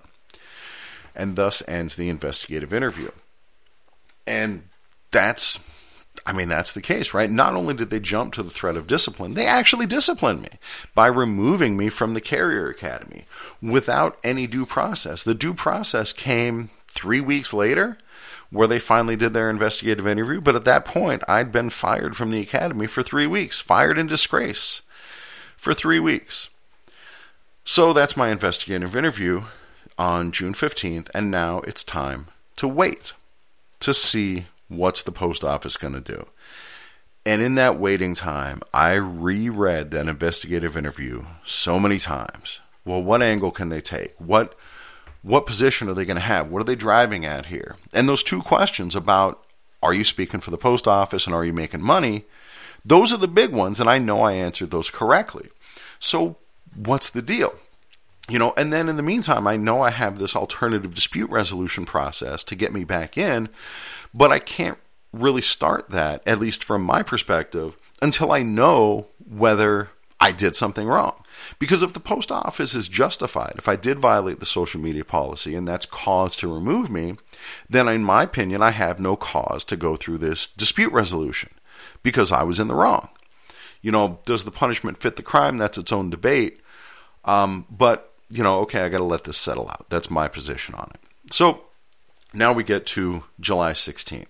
And thus ends the investigative interview. And that's the case, right? Not only did they jump to the threat of discipline, they actually disciplined me by removing me from the Carrier Academy without any due process. The due process came 3 weeks later, where they finally did their investigative interview. But at that point, I'd been fired from the academy for 3 weeks, fired in disgrace for 3 weeks. So that's my investigative interview on June 15th, and now it's time to wait to see what's the post office going to do. And in that waiting time, I reread that investigative interview so many times. Well, what angle can they take? What position are they going to have? What are they driving at here? And those two questions about, are you speaking for the post office and are you making money? Those are the big ones, and I know I answered those correctly. So what's the deal? And then in the meantime, I know I have this alternative dispute resolution process to get me back in, but I can't really start that, at least from my perspective, until I know whether I did something wrong. Because if the post office is justified, if I did violate the social media policy and that's cause to remove me, then in my opinion, I have no cause to go through this dispute resolution because I was in the wrong. Does the punishment fit the crime? That's its own debate. But okay, I got to let this settle out. That's my position on it. So now we get to July 16th.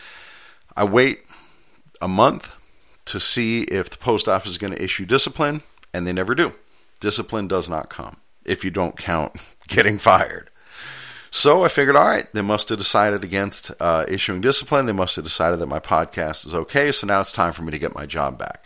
I wait a month to see if the post office is going to issue discipline, and they never do. Discipline does not come, if you don't count getting fired. So I figured, all right, they must have decided against issuing discipline. They must have decided that my podcast is okay, so now it's time for me to get my job back.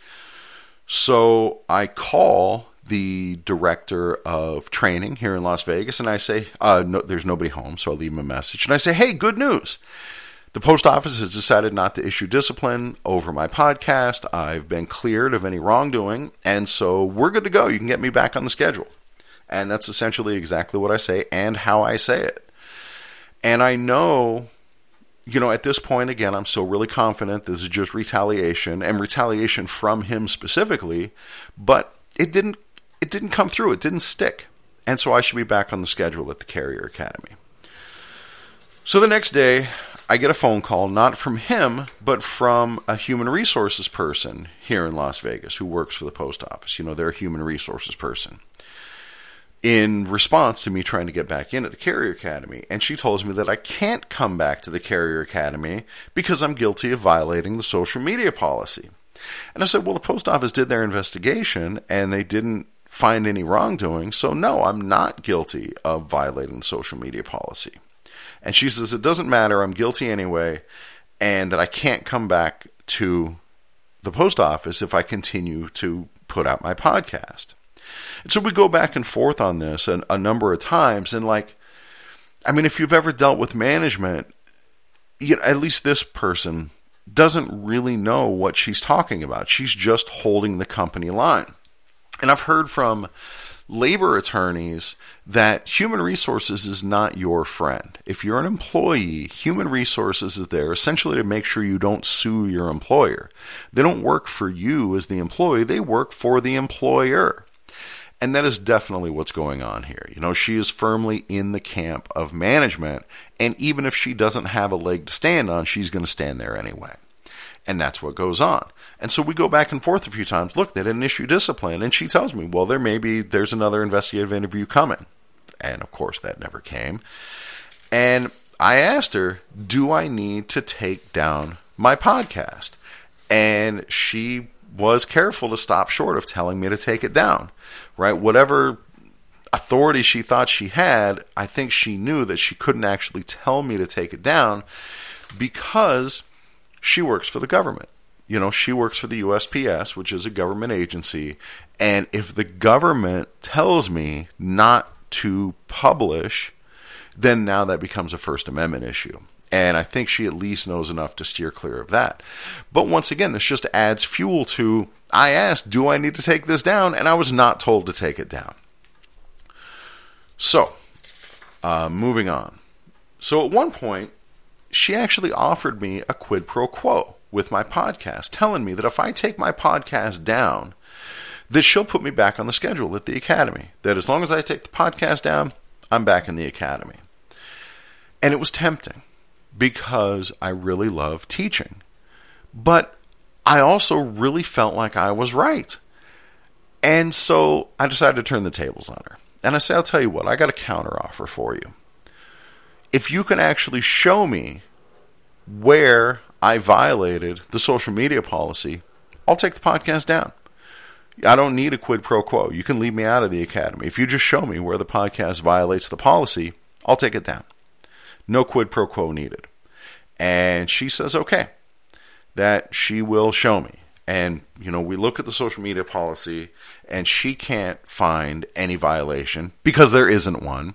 So I call the director of training here in Las Vegas, and I say, no, there's nobody home, so I leave him a message. And I say, hey, good news. The post office has decided not to issue discipline over my podcast. I've been cleared of any wrongdoing, and so we're good to go. You can get me back on the schedule. And that's essentially exactly what I say and how I say it. And I know, at this point, again, I'm still really confident this is just retaliation, and retaliation from him specifically, but it didn't come through. It didn't stick. And so I should be back on the schedule at the Carrier Academy. So the next day, I get a phone call, not from him, but from a human resources person here in Las Vegas who works for the post office. They're a human resources person. In response to me trying to get back in at the Carrier Academy. And she tells me that I can't come back to the Carrier Academy because I'm guilty of violating the social media policy. And I said, well, the post office did their investigation and they didn't find any wrongdoing. So no, I'm not guilty of violating the social media policy. And she says, it doesn't matter, I'm guilty anyway, and that I can't come back to the post office if I continue to put out my podcast. And so we go back and forth on this a number of times, and if you've ever dealt with management, at least this person doesn't really know what she's talking about. She's just holding the company line. And I've heard from labor attorneys that human resources is not your friend. If you're an employee, human resources is there essentially to make sure you don't sue your employer. They don't work for you as the employee, they work for the employer. And that is definitely what's going on here. She is firmly in the camp of management, and even if she doesn't have a leg to stand on, she's going to stand there anyway. And that's what goes on. And so we go back and forth a few times. Look, they didn't issue discipline. And she tells me, well, there's another investigative interview coming. And of course, that never came. And I asked her, do I need to take down my podcast? And she was careful to stop short of telling me to take it down, right? Whatever authority she thought she had, I think she knew that she couldn't actually tell me to take it down because she works for the government. She works for the USPS, which is a government agency. And if the government tells me not to publish, then now that becomes a First Amendment issue. And I think she at least knows enough to steer clear of that. But once again, this just adds fuel to, I asked, do I need to take this down? And I was not told to take it down. So, moving on. So at one point, she actually offered me a quid pro quo with my podcast, telling me that if I take my podcast down, that she'll put me back on the schedule at the Academy. That as long as I take the podcast down, I'm back in the Academy. And it was tempting because I really love teaching. But I also really felt like I was right. And so I decided to turn the tables on her. And I said, I'll tell you what, I got a counteroffer for you. If you can actually show me where I violated the social media policy, I'll take the podcast down. I don't need a quid pro quo. You can leave me out of the Academy. If you just show me where the podcast violates the policy, I'll take it down. No quid pro quo needed. And she says, okay, that she will show me. And, we look at the social media policy and she can't find any violation because there isn't one.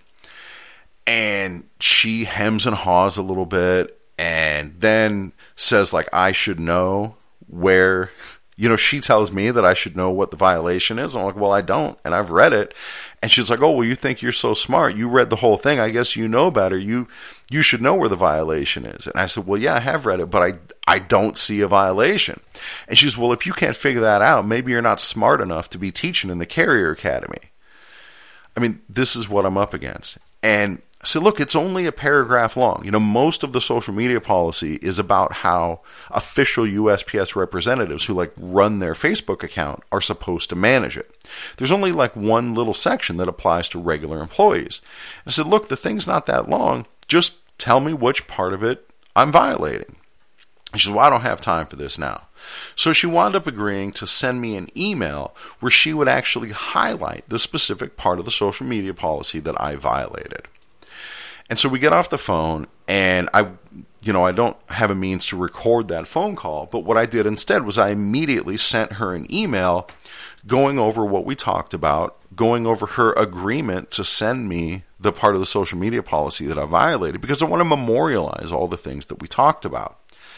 And she hems and haws a little bit and then says, I should know where, she tells me that I should know what the violation is. I'm like, well, I don't, and I've read it. And she's like, oh, well, you think you're so smart. You read the whole thing. I guess you know better. You should know where the violation is. And I said, well, yeah, I have read it, but I don't see a violation. And she's, well, if you can't figure that out, maybe you're not smart enough to be teaching in the Carrier Academy. I mean, this is what I'm up against. And I said, look, it's only a paragraph long. Most of the social media policy is about how official USPS representatives who run their Facebook account are supposed to manage it. There's only one little section that applies to regular employees. I said, look, the thing's not that long. Just tell me which part of it I'm violating. She said, well, I don't have time for this now. So she wound up agreeing to send me an email where she would actually highlight the specific part of the social media policy that I violated. And so we get off the phone, and I don't have a means to record that phone call, but what I did instead was I immediately sent her an email going over what we talked about, going over her agreement to send me the part of the social media policy that I violated, because I want to memorialize all the things that we talked about.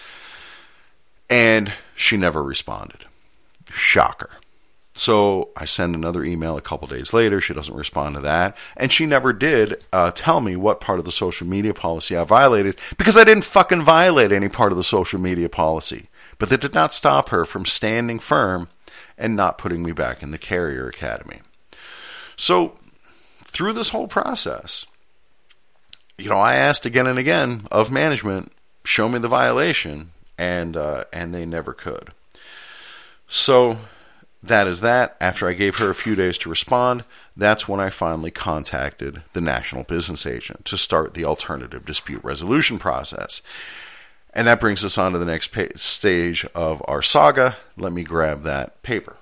And she never responded. Shocker. So I send another email a couple days later. She doesn't respond to that. And she never did tell me what part of the social media policy I violated, because I didn't fucking violate any part of the social media policy. But that did not stop her from standing firm and not putting me back in the Carrier Academy. So through this whole process, I asked again and again of management, show me the violation, and they never could. So that is that. After I gave her a few days to respond, that's when I finally contacted the National Business Agent to start the alternative dispute resolution process. And that brings us on to the next stage of our saga. Let me grab that paper.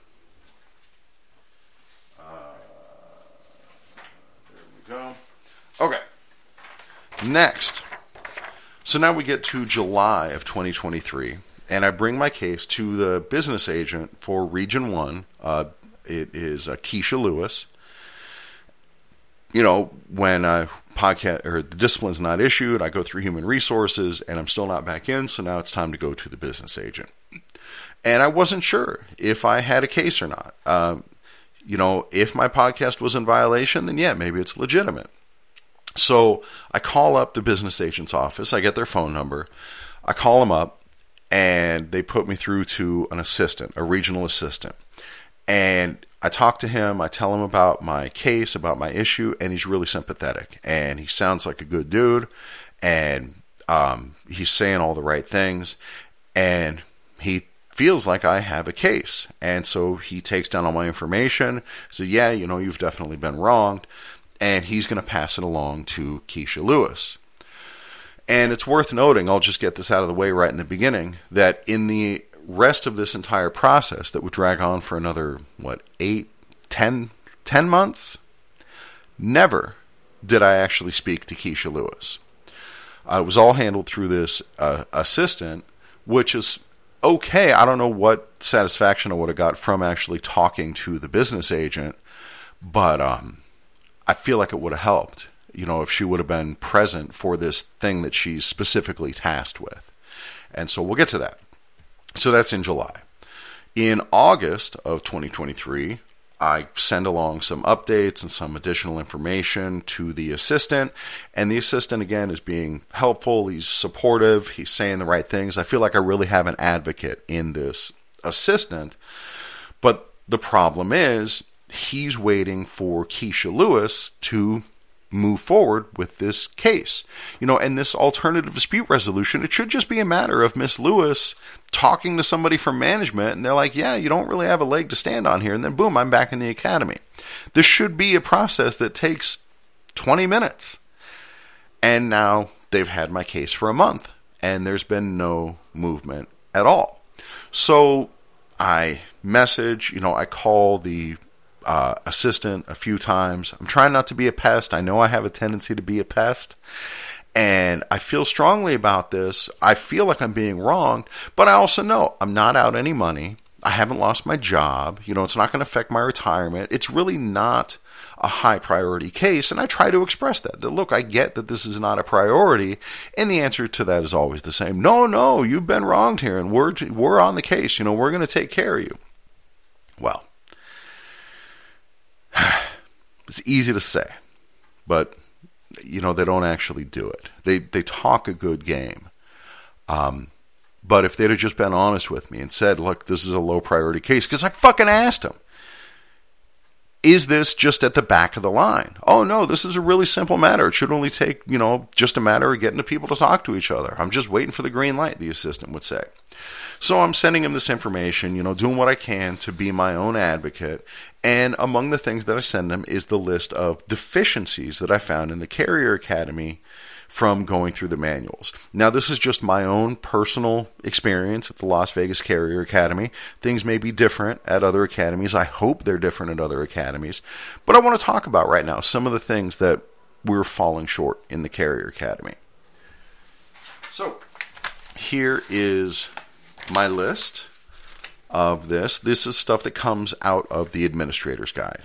There we go. Okay. Next. So now we get to July of 2023. And I bring my case to the business agent for Region 1. It is Keisha Lewis. When podcast or the discipline's not issued, I go through human resources, and I'm still not back in, so now it's time to go to the business agent. And I wasn't sure if I had a case or not. if my podcast was in violation, then yeah, maybe it's legitimate. So I call up the business agent's office. I get their phone number. I call them up, and they put me through to an assistant, a regional assistant. And I talk to him. I tell him about my case, about my issue, and he's really sympathetic. And he sounds like a good dude, and he's saying all the right things, and he feels like I have a case. And so he takes down all my information. So yeah, you've definitely been wronged. And he's going to pass it along to Keisha Lewis. And it's worth noting, I'll just get this out of the way right in the beginning, that in the rest of this entire process that would drag on for another, 10 months, never did I actually speak to Keisha Lewis. It was all handled through this assistant, which is okay. I don't know what satisfaction I would have got from actually talking to the business agent, but I feel like it would have helped, if she would have been present for this thing that she's specifically tasked with. And so we'll get to that. So that's in July. In August of 2023, I send along some updates and some additional information to the assistant. And the assistant, again, is being helpful. He's supportive. He's saying the right things. I feel like I really have an advocate in this assistant. But the problem is, he's waiting for Keisha Lewis to move forward with this case. And this alternative dispute resolution, it should just be a matter of Miss Lewis talking to somebody from management, and they're like, yeah, you don't really have a leg to stand on here, and then boom, I'm back in the academy. This should be a process that takes 20 minutes. And now they've had my case for a month, and there's been no movement at all. So I message, I call the assistant a few times. I'm trying not to be a pest. I know I have a tendency to be a pest, and I feel strongly about this. I feel like I'm being wronged, but I also know I'm not out any money. I haven't lost my job. It's not going to affect my retirement. It's really not a high priority case, and I try to express that look, I get that this is not a priority, and the answer to that is always the same. No, you've been wronged here, and we're on the case. We're going to take care of you. Well, it's easy to say, but they don't actually do it. They talk a good game. But if they'd have just been honest with me and said, look, this is a low priority case, because I fucking asked them, is this just at the back of the line? Oh no, this is a really simple matter. It should only take, just a matter of getting the people to talk to each other. I'm just waiting for the green light, the assistant would say. So I'm sending him this information, doing what I can to be my own advocate. And among the things that I send him is the list of deficiencies that I found in the Carrier Academy from going through the manuals. Now, this is just my own personal experience at the Las Vegas Carrier Academy. Things may be different at other academies. I hope they're different at other academies. But I want to talk about right now some of the things that we're falling short in the Carrier Academy. So, here is my list of this. This is stuff that comes out of the Administrator's Guide.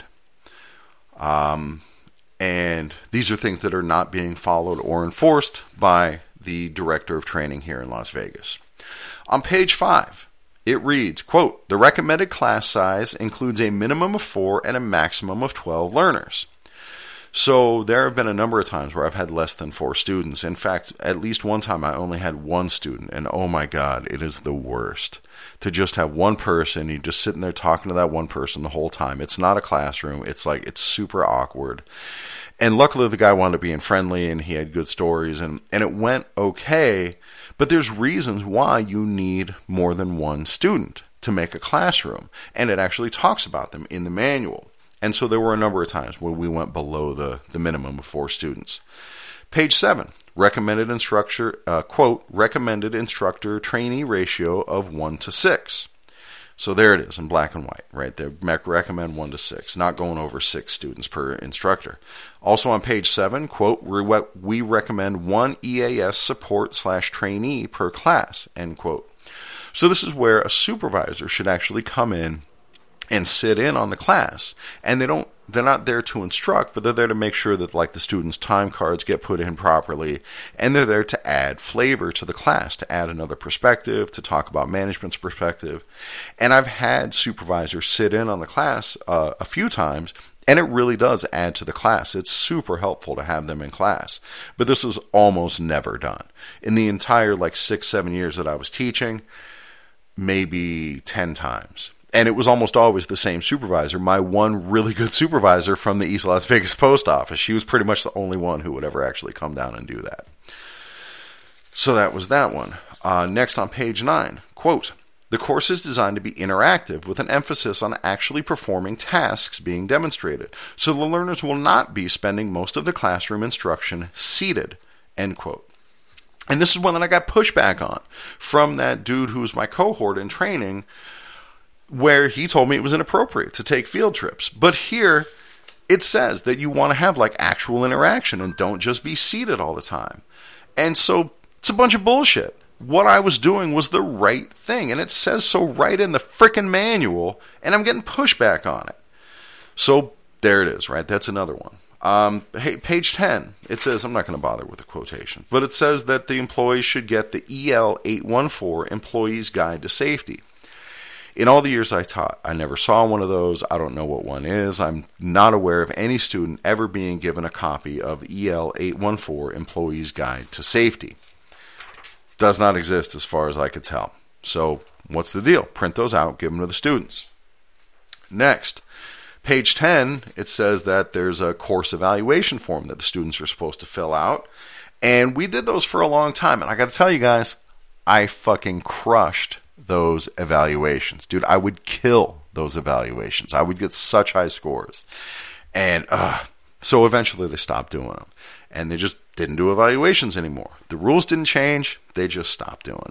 And these are things that are not being followed or enforced by the Director of Training here in Las Vegas. On page 5, it reads, quote, the recommended class size includes a minimum of 4 and a maximum of 12 learners. So there have been a number of times where I've had less than 4 students. In fact, at least one time I only had 1 student, and oh my God, it is the worst to just have one person. You're just sitting there talking to that one person the whole time. It's not a classroom. It's super awkward. And luckily the guy wound up being friendly and he had good stories and it went okay. But there's reasons why you need more than 1 student to make a classroom. And it actually talks about them in the manual. And so there were a number of times where we went below the minimum of 4 students. Page 7, recommended instructor, quote, recommended instructor trainee ratio of 1:6. So there it is in black and white, right there. Recommend 1:6, not going over 6 students per instructor. Also on page 7, quote, we recommend 1 EAS support/trainee per class, end quote. So this is where a supervisor should actually come in and sit in on the class. And they don't there to instruct, but they're there to make sure that like the students' time cards get put in properly, and they're there to add flavor to the class, to add another perspective, to talk about management's perspective. And I've had supervisors sit in on the class a few times, and it really does add to the class. It's super helpful to have them in class. But this was almost never done. In the entire 6-7 years that I was teaching, maybe 10 times. And it was almost always the same supervisor, my one really good supervisor from the East Las Vegas post office. She was pretty much the only one who would ever actually come down and do that. So that was that one. Next on page 9, quote, "The course is designed to be interactive with an emphasis on actually performing tasks being demonstrated, so the learners will not be spending most of the classroom instruction seated," end quote. And this is one that I got pushback on from that dude who was my cohort in training, where he told me it was inappropriate to take field trips. But here it says that you want to have actual interaction and don't just be seated all the time. And so it's a bunch of bullshit. What I was doing was the right thing, and it says so right in the frickin' manual, and I'm getting pushback on it. So there it is, right? That's another one. Hey, page 10, it says, I'm not going to bother with the quotation, but it says that the employees should get the EL 814 Employee's Guide to Safety. In all the years I taught, I never saw one of those. I don't know what one is. I'm not aware of any student ever being given a copy of EL 814 Employee's Guide to Safety. Does not exist as far as I could tell. So what's the deal? Print those out, give them to the students. Next, page 10, it says that there's a course evaluation form that the students are supposed to fill out. And we did those for a long time. And I got to tell you guys, I fucking crushed those evaluations. Dude, I would kill those evaluations. I would get such high scores. And so eventually they stopped doing them. And they just didn't do evaluations anymore. The rules didn't change. They just stopped doing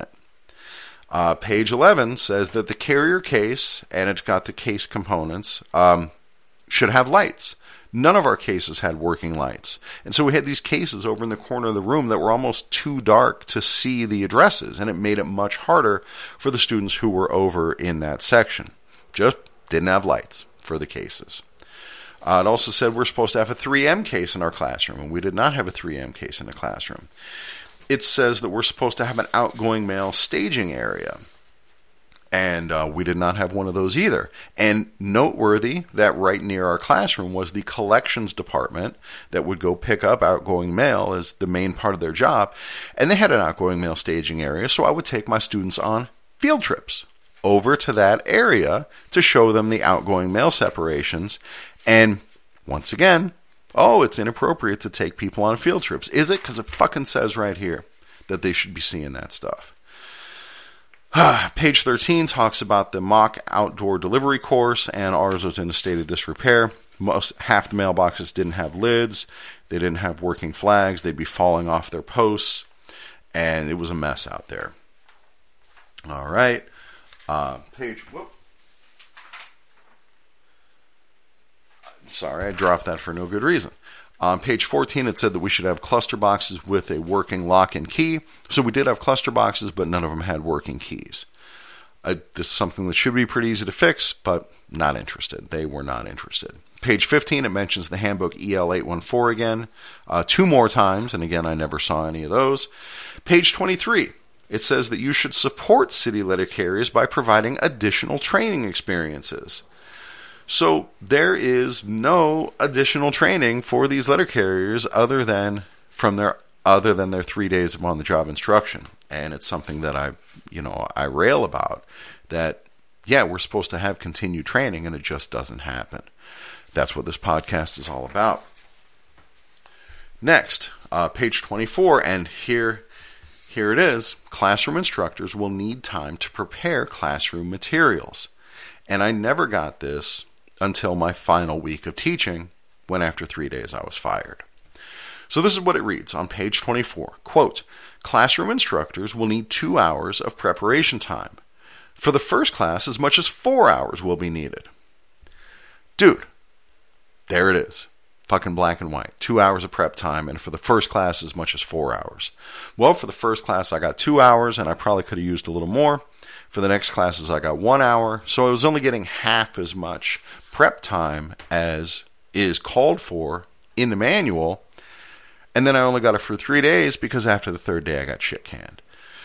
it. Page 11 says that the carrier case, and it's got the case components, should have lights. None of our cases had working lights. And so we had these cases over in the corner of the room that were almost too dark to see the addresses, and it made it much harder for the students who were over in that section. Just didn't have lights for the cases. It also said we're supposed to have a 3M case in our classroom, and we did not have a 3M case in the classroom. It says that we're supposed to have an outgoing mail staging area. And we did not have one of those either. And noteworthy that right near our classroom was the collections department that would go pick up outgoing mail as the main part of their job. And they had an outgoing mail staging area, so I would take my students on field trips over to that area to show them the outgoing mail separations. And once again, it's inappropriate to take people on field trips. Is it? Because it fucking says right here that they should be seeing that stuff. Page 13 talks about the mock outdoor delivery course, and ours was in a state of disrepair. Half the mailboxes didn't have lids. They didn't have working flags. They'd be falling off their posts, and it was a mess out there. All right. Sorry, I dropped that for no good reason. On page 14, it said that we should have cluster boxes with a working lock and key. So we did have cluster boxes, but none of them had working keys. This is something that should be pretty easy to fix, but not interested. They were not interested. Page 15, it mentions the handbook EL 814 again, 2 more times, and again, I never saw any of those. Page 23, it says that you should support city letter carriers by providing additional training experiences. So there is no additional training for these letter carriers other than their 3 days of on-the-job instruction. And it's something that I rail about, that, we're supposed to have continued training, and it just doesn't happen. That's what this podcast is all about. Next, page 24, and here it is. Classroom instructors will need time to prepare classroom materials. And I never got this until my final week of teaching, when after 3 days I was fired. So this is what it reads on page 24. Quote, classroom instructors will need 2 hours of preparation time. For the first class, as much as 4 hours will be needed. Dude, there it is. Fucking black and white. 2 hours of prep time, and for the first class, as much as 4 hours. Well, for the first class, I got 2 hours, and I probably could have used a little more. For the next classes, I got 1 hour, so I was only getting half as much prep time as is called for in the manual, and then I only got it for 3 days because after the third day I got shit canned.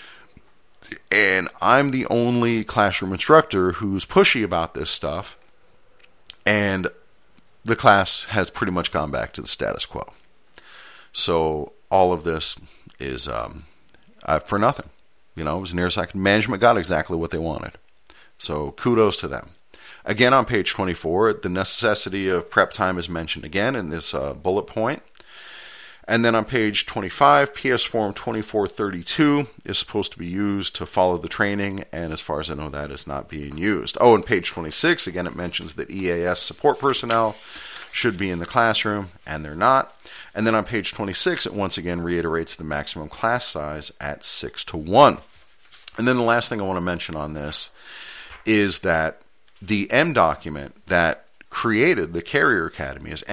And I'm the only classroom instructor who's pushy about this stuff, and the class has pretty much gone back to the status quo. So all of this is for nothing. It was near as I could. Management got exactly what they wanted. So kudos to them. Again, on page 24, the necessity of prep time is mentioned again in this bullet point. And then on page 25, PS Form 2432 is supposed to be used to follow the training, and as far as I know, that is not being used. Oh, and page 26, again, it mentions that EAS support personnel should be in the classroom, and they're not. And then on page 26, it once again reiterates the maximum class size at 6:1. And then the last thing I want to mention on this is that the M document that created the Carrier Academy is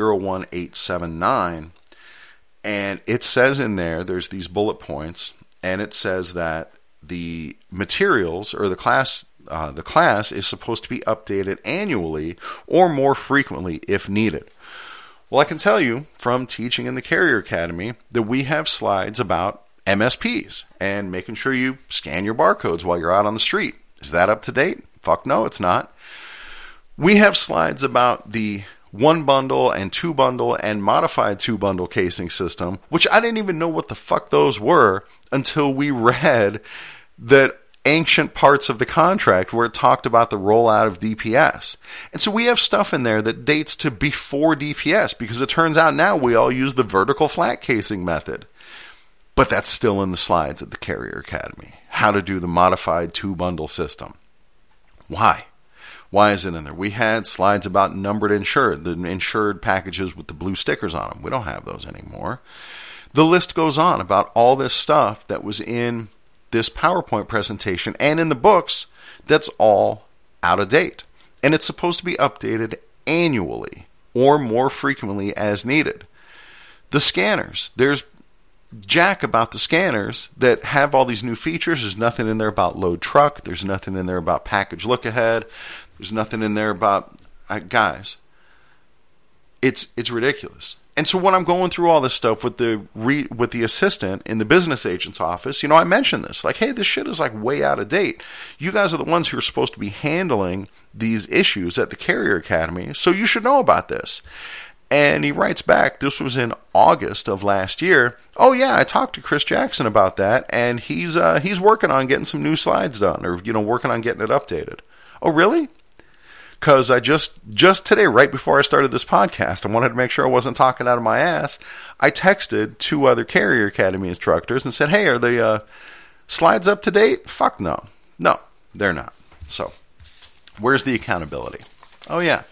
M01879, and it says in there's these bullet points, and it says that the materials or the class is supposed to be updated annually or more frequently if needed. Well, I can tell you from teaching in the Carrier Academy that we have slides about MSPs and making sure you scan your barcodes while you're out on the street. Is that up to date? Fuck no, it's not. We have slides about the 1-bundle and 2-bundle and modified 2-bundle casing system, which I didn't even know what the fuck those were until we read that ancient parts of the contract where it talked about the rollout of DPS. And so we have stuff in there that dates to before DPS, because it turns out now we all use the vertical flat casing method. But that's still in the slides at the Carrier Academy. How to do the modified 2-bundle system. Why? Why is it in there? We had slides about numbered insured, the insured packages with the blue stickers on them. We don't have those anymore. The list goes on about all this stuff that was in this PowerPoint presentation and in the books that's all out of date. And it's supposed to be updated annually or more frequently as needed. The scanners, there's jack about the scanners that have all these new features. There's nothing in there about load truck. There's nothing in there about package look ahead. There's nothing in there about guys. It's ridiculous. And so when I'm going through all this stuff with the assistant in the business agent's office, I mentioned this. Like, hey, this shit is like way out of date. You guys are the ones who are supposed to be handling these issues at the Carrier Academy, so you should know about this. And he writes back, this was in August of last year. Oh yeah, I talked to Chris Jackson about that, and he's working on getting some new slides done, or working on getting it updated. Oh really? Because I just today, right before I started this podcast, I wanted to make sure I wasn't talking out of my ass. I texted 2 other Carrier Academy instructors and said, hey, are the slides up to date? Fuck no. No, they're not. So, where's the accountability? Oh yeah.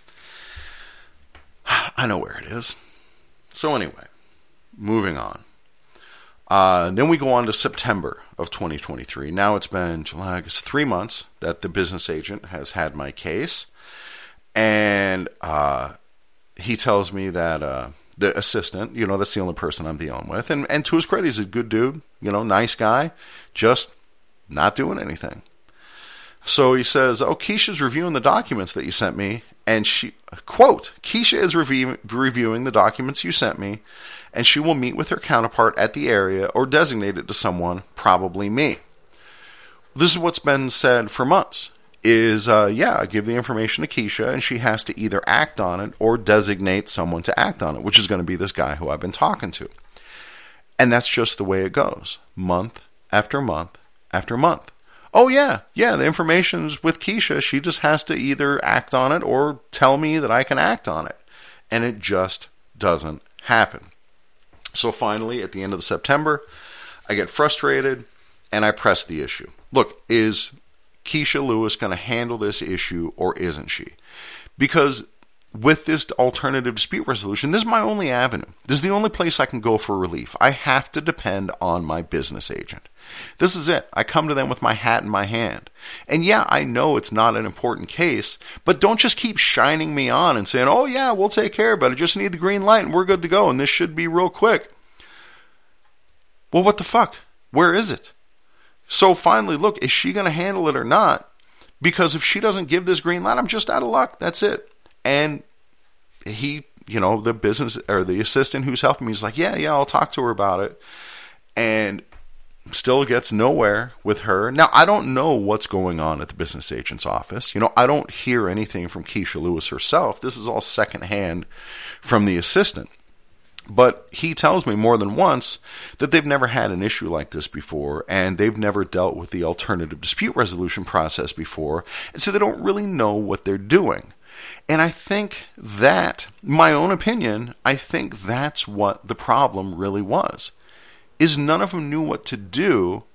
I know where it is. So anyway, moving on. Then we go on to September of 2023. Now it's been July, August, 3 months that the business agent has had my case. And he tells me that the assistant, that's the only person I'm dealing with. And to his credit, he's a good dude, nice guy, just not doing anything. So he says, Keisha's reviewing the documents that you sent me. And she, quote, Keisha is reviewing the documents you sent me, and she will meet with her counterpart at the area or designate it to someone, probably me. This is what's been said for months, is, I give the information to Keisha, and she has to either act on it or designate someone to act on it, which is going to be this guy who I've been talking to. And that's just the way it goes, month after month after month. Oh, yeah, the information's with Keisha. She just has to either act on it or tell me that I can act on it. And it just doesn't happen. So finally, at the end of September, I get frustrated and I press the issue. Look, is Keisha Lewis going to handle this issue or isn't she? Because with this alternative dispute resolution, this is my only avenue. This is the only place I can go for relief. I have to depend on my business agent. This is it. I come to them with my hat in my hand. And yeah, I know it's not an important case, but don't just keep shining me on and saying, oh yeah, we'll take care of it. I just need the green light and we're good to go and this should be real quick. Well, what the fuck? Where is it? So finally, look, is she going to handle it or not? Because if she doesn't give this green light, I'm just out of luck. That's it. And he, the business or the assistant who's helping me is like, yeah, I'll talk to her about it. And still gets nowhere with her. Now, I don't know what's going on at the business agent's office. I don't hear anything from Keisha Lewis herself. This is all secondhand from the assistant. But he tells me more than once that they've never had an issue like this before, and they've never dealt with the alternative dispute resolution process before, and so they don't really know what they're doing. And I think that, my own opinion, I think that's what the problem really was, is none of them knew what to do,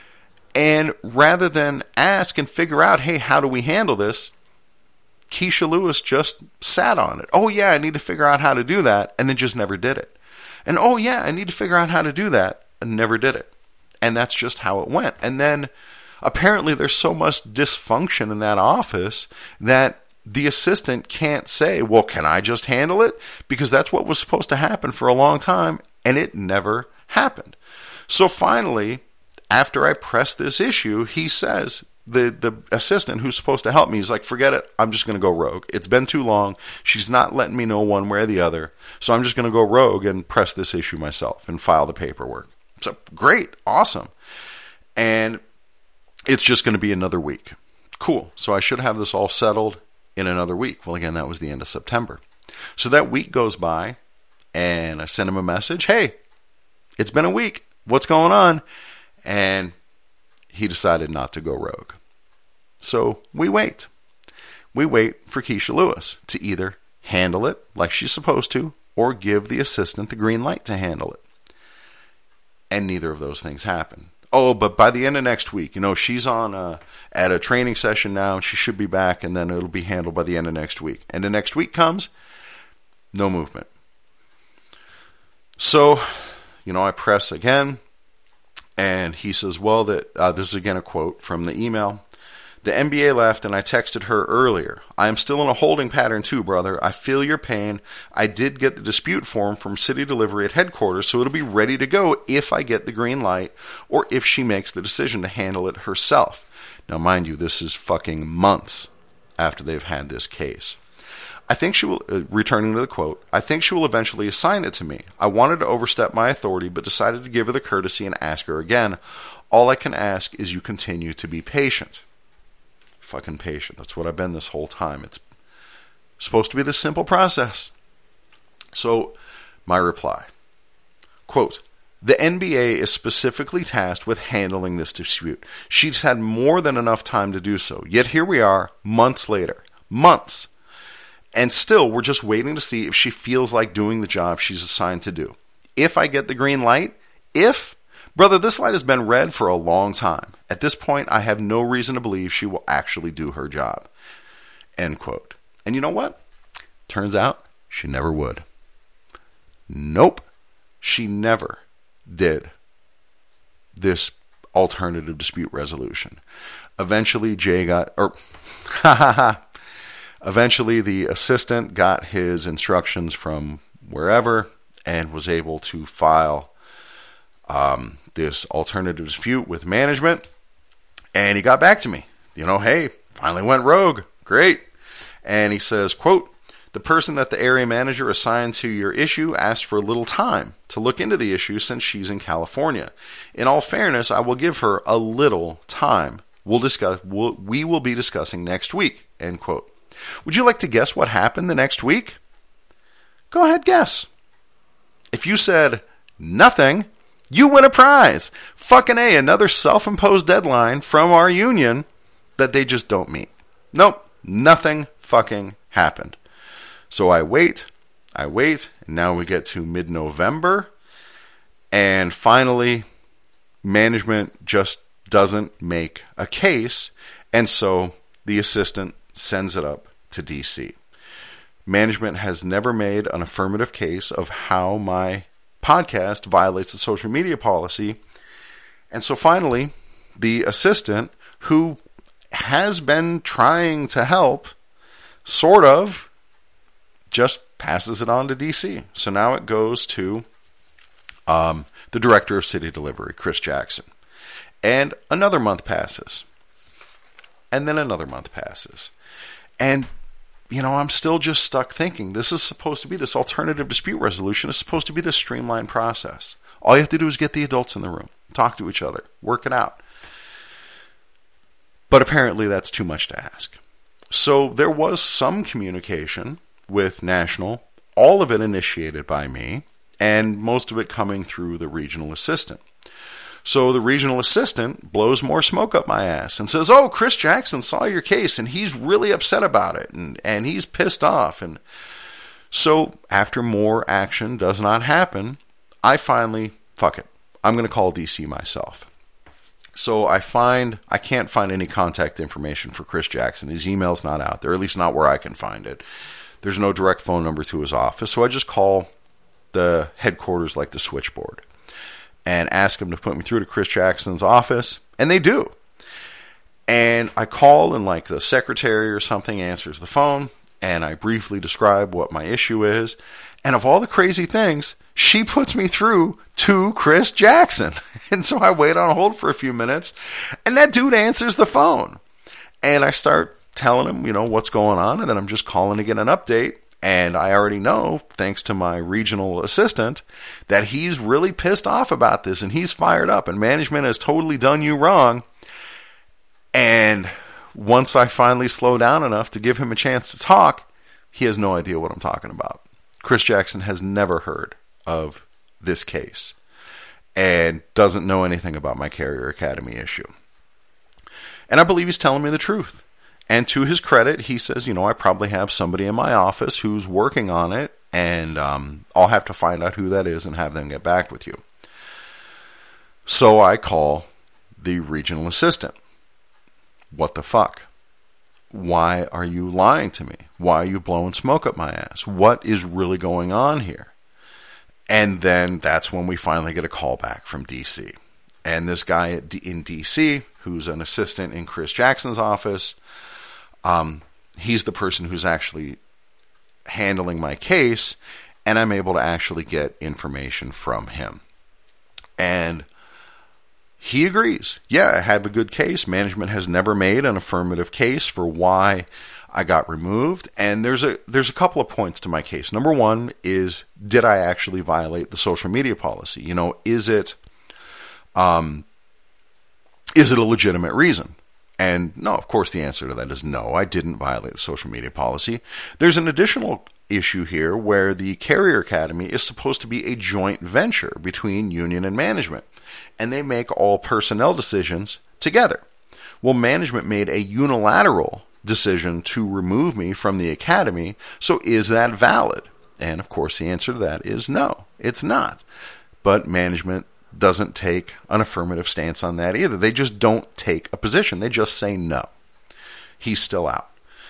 and rather than ask and figure out, hey, how do we handle this, Keisha Lewis just sat on it. Oh, yeah, I need to figure out how to do that, and then just never did it. And oh, yeah, I need to figure out how to do that, and never did it. And that's just how it went. And then apparently there's so much dysfunction in that office that the assistant can't say, well, can I just handle it? Because that's what was supposed to happen for a long time, and it never happened. So finally, after I press this issue, he says, the assistant who's supposed to help me, he's like, forget it, I'm just going to go rogue. It's been too long. She's not letting me know one way or the other. So I'm just going to go rogue and press this issue myself and file the paperwork. So great, awesome. And it's just going to be another week. Cool. So I should have this all settled in another week. Well, again, that was the end of September. So that week goes by, and I send him a message. Hey, it's been a week. What's going on? And he decided not to go rogue. So we wait. We wait for Keisha Lewis to either handle it like she's supposed to or give the assistant the green light to handle it. And neither of those things happen. Oh, but by the end of next week, she's on at a training session now, and she should be back, and then it'll be handled by the end of next week. And the next week comes, no movement. So, I press again, and he says, well, this is again a quote from the email. The NBA left, and I texted her earlier. I am still in a holding pattern too, brother. I feel your pain. I did get the dispute form from City Delivery at headquarters, so it'll be ready to go if I get the green light or if she makes the decision to handle it herself. Now, mind you, this is fucking months after they've had this case. I think she will, returning to the quote, I think she will eventually assign it to me. I wanted to overstep my authority, but decided to give her the courtesy and ask her again. All I can ask is you continue to be patient. Fucking patient. That's what I've been this whole time. It's supposed to be this simple process. So, my reply. Quote, the NBA is specifically tasked with handling this dispute. She's had more than enough time to do so. Yet here we are, months later. Months. And still, we're just waiting to see if she feels like doing the job she's assigned to do. If I get the green light, brother, this light has been red for a long time. At this point, I have no reason to believe she will actually do her job. End quote. And you know what? Turns out she never would. Nope. She never did this alternative dispute resolution. Eventually, Eventually, the assistant got his instructions from wherever and was able to file this alternative dispute with management. And he got back to me. Hey, finally went rogue. Great. And he says, quote, the person that the area manager assigned to your issue asked for a little time to look into the issue since she's in California. In all fairness, I will give her a little time. We will be discussing next week. End quote. Would you like to guess what happened the next week? Go ahead, guess. If you said nothing, you win a prize. Fucking A, another self-imposed deadline from our union that they just don't meet. Nope, nothing fucking happened. So I wait, and now we get to mid-November, and finally, management just doesn't make a case, and so the assistant sends it up to DC. Management has never made an affirmative case of how my podcast violates the social media policy. And so finally, the assistant, who has been trying to help, sort of, just passes it on to DC. So now it goes to the director of City Delivery, Chris Jackson. And another month passes. And then another month passes. And I'm still just stuck thinking this alternative dispute resolution is supposed to be this streamlined process. All you have to do is get the adults in the room, talk to each other, work it out. But apparently that's too much to ask. So there was some communication with National, all of it initiated by me, and most of it coming through the regional assistant. So the regional assistant blows more smoke up my ass and says, oh, Chris Jackson saw your case and he's really upset about it and he's pissed off. And so after more action does not happen, I finally, fuck it, I'm going to call DC myself. So I can't find any contact information for Chris Jackson. His email's not out there, at least not where I can find it. There's no direct phone number to his office, so I just call the headquarters, like the switchboard, and ask him to put me through to Chris Jackson's office, and they do. And I call, and like the secretary or something answers the phone, and I briefly describe what my issue is, and of all the crazy things, she puts me through to Chris Jackson. And so I wait on hold for a few minutes, and that dude answers the phone. And I start telling him, what's going on, and then I'm just calling to get an update. And I already know, thanks to my regional assistant, that he's really pissed off about this, and he's fired up, and management has totally done you wrong. And once I finally slow down enough to give him a chance to talk, he has no idea what I'm talking about. Chris Jackson has never heard of this case and doesn't know anything about my Carrier Academy issue. And I believe he's telling me the truth. And to his credit, he says, I probably have somebody in my office who's working on it, and I'll have to find out who that is and have them get back with you. So I call the regional assistant. What the fuck? Why are you lying to me? Why are you blowing smoke up my ass? What is really going on here? And then that's when we finally get a call back from DC. And this guy in DC, who's an assistant in Chris Jackson's office, he's the person who's actually handling my case, and I'm able to actually get information from him. And he agrees. Yeah, I have a good case. Management has never made an affirmative case for why I got removed. And there's a couple of points to my case. Number one is, did I actually violate the social media policy? Is it a legitimate reason? And no, of course the answer to that is no, I didn't violate the social media policy. There's an additional issue here where the Carrier Academy is supposed to be a joint venture between union and management, and they make all personnel decisions together. Well, management made a unilateral decision to remove me from the academy, so is that valid? And of course the answer to that is no, it's not. But management doesn't take an affirmative stance on that either. They just don't take a position. They just say no. He's still out.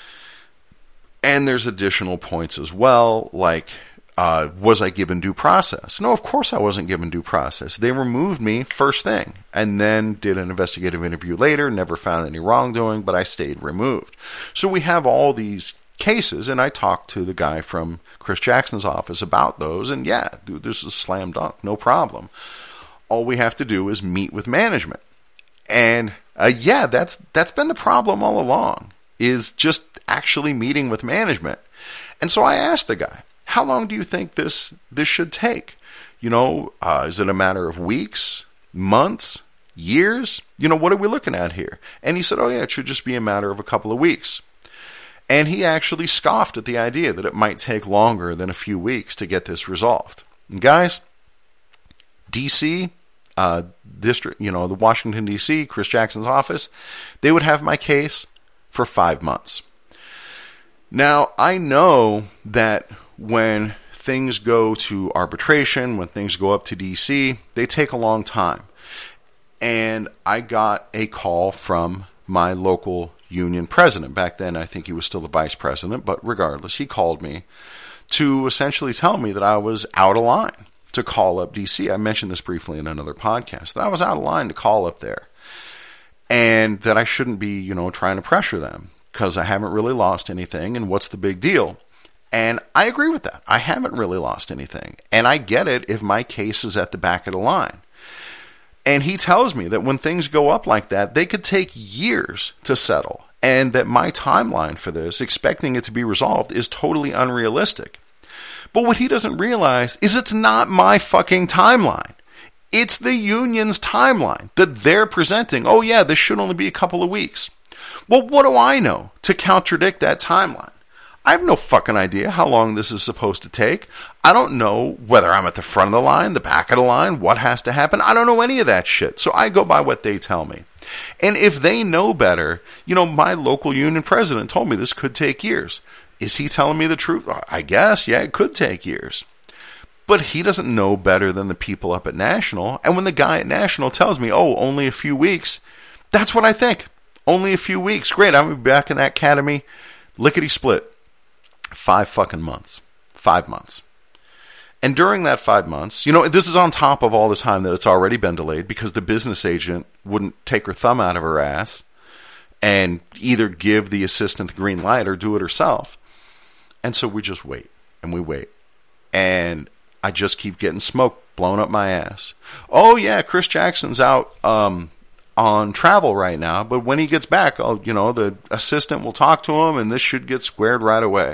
And there's additional points as well, like, was I given due process? No, of course I wasn't given due process. They removed me first thing, and then did an investigative interview later, never found any wrongdoing, but I stayed removed. So we have all these cases, and I talked to the guy from Chris Jackson's office about those, and yeah, dude, this is slam dunk, no problem. All we have to do is meet with management. And that's been the problem all along, is just actually meeting with management. And so I asked the guy, how long do you think this should take? Is it a matter of weeks, months, years? What are we looking at here? And he said, oh yeah, it should just be a matter of a couple of weeks. And he actually scoffed at the idea that it might take longer than a few weeks to get this resolved. And guys, DC, district, the Washington, D.C., Chris Jackson's office, they would have my case for 5 months. Now, I know that when things go to arbitration, when things go up to D.C., they take a long time. And I got a call from my local union president. Back then, I think he was still the vice president, but regardless, he called me to essentially tell me that I was out of line to call up DC. I mentioned this briefly in another podcast, that I was out of line to call up there, and that I shouldn't be, trying to pressure them because I haven't really lost anything, and what's the big deal? And I agree with that. I haven't really lost anything, and I get it if my case is at the back of the line. And he tells me that when things go up like that, they could take years to settle. and that my timeline for this, expecting it to be resolved, is totally unrealistic. But what he doesn't realize is it's not my fucking timeline. It's the union's timeline that they're presenting. Oh yeah, this should only be a couple of weeks. Well, what do I know to contradict that timeline? I have no fucking idea how long this is supposed to take. I don't know whether I'm at the front of the line, the back of the line, what has to happen. I don't know any of that shit. So I go by what they tell me. And if they know better, my local union president told me this could take years. Is he telling me the truth? I guess, yeah, it could take years. But he doesn't know better than the people up at National. And when the guy at National tells me, oh, only a few weeks, that's what I think. Only a few weeks. Great, I'm going to be back in that academy. Lickety-split. 5 fucking months. 5 months. And during that 5 months, this is on top of all the time that it's already been delayed because the business agent wouldn't take her thumb out of her ass and either give the assistant the green light or do it herself. And so we just wait. And we wait. And I just keep getting smoke blown up my ass. Oh, yeah, Chris Jackson's out on travel right now, but when he gets back, the assistant will talk to him, and this should get squared right away.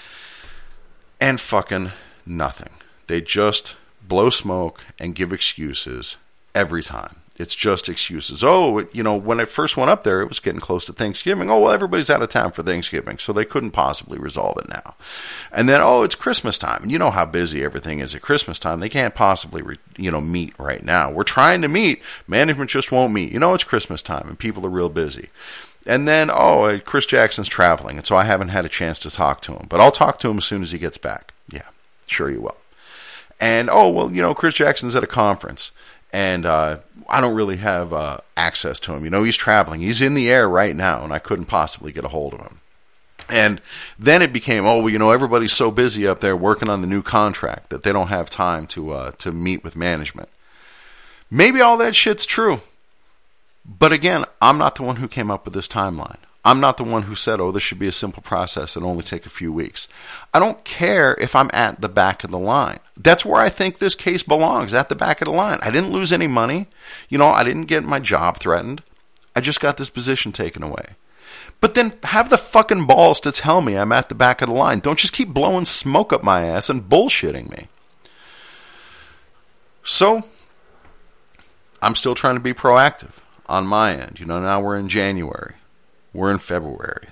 And fucking nothing. They just blow smoke and give excuses every time. It's just excuses. Oh, when it first went up there, it was getting close to Thanksgiving. Oh, well, everybody's out of town for Thanksgiving, so they couldn't possibly resolve it now. And then, oh, it's Christmas time. And you know how busy everything is at Christmas time. They can't possibly, meet right now. We're trying to meet. Management just won't meet. It's Christmas time, and people are real busy. And then, oh, Chris Jackson's traveling, and so I haven't had a chance to talk to him. But I'll talk to him as soon as he gets back. Yeah, sure you will. And, oh, well, Chris Jackson's at a conference. And I don't really have access to him. He's traveling. He's in the air right now, and I couldn't possibly get a hold of him. And then it became, everybody's so busy up there working on the new contract that they don't have time to meet with management. Maybe all that shit's true. But again, I'm not the one who came up with this timeline. I'm not the one who said, oh, this should be a simple process and only take a few weeks. I don't care if I'm at the back of the line. That's where I think this case belongs, at the back of the line. I didn't lose any money. I didn't get my job threatened. I just got this position taken away. But then have the fucking balls to tell me I'm at the back of the line. Don't just keep blowing smoke up my ass and bullshitting me. So, I'm still trying to be proactive on my end. Now we're in January. We're in February.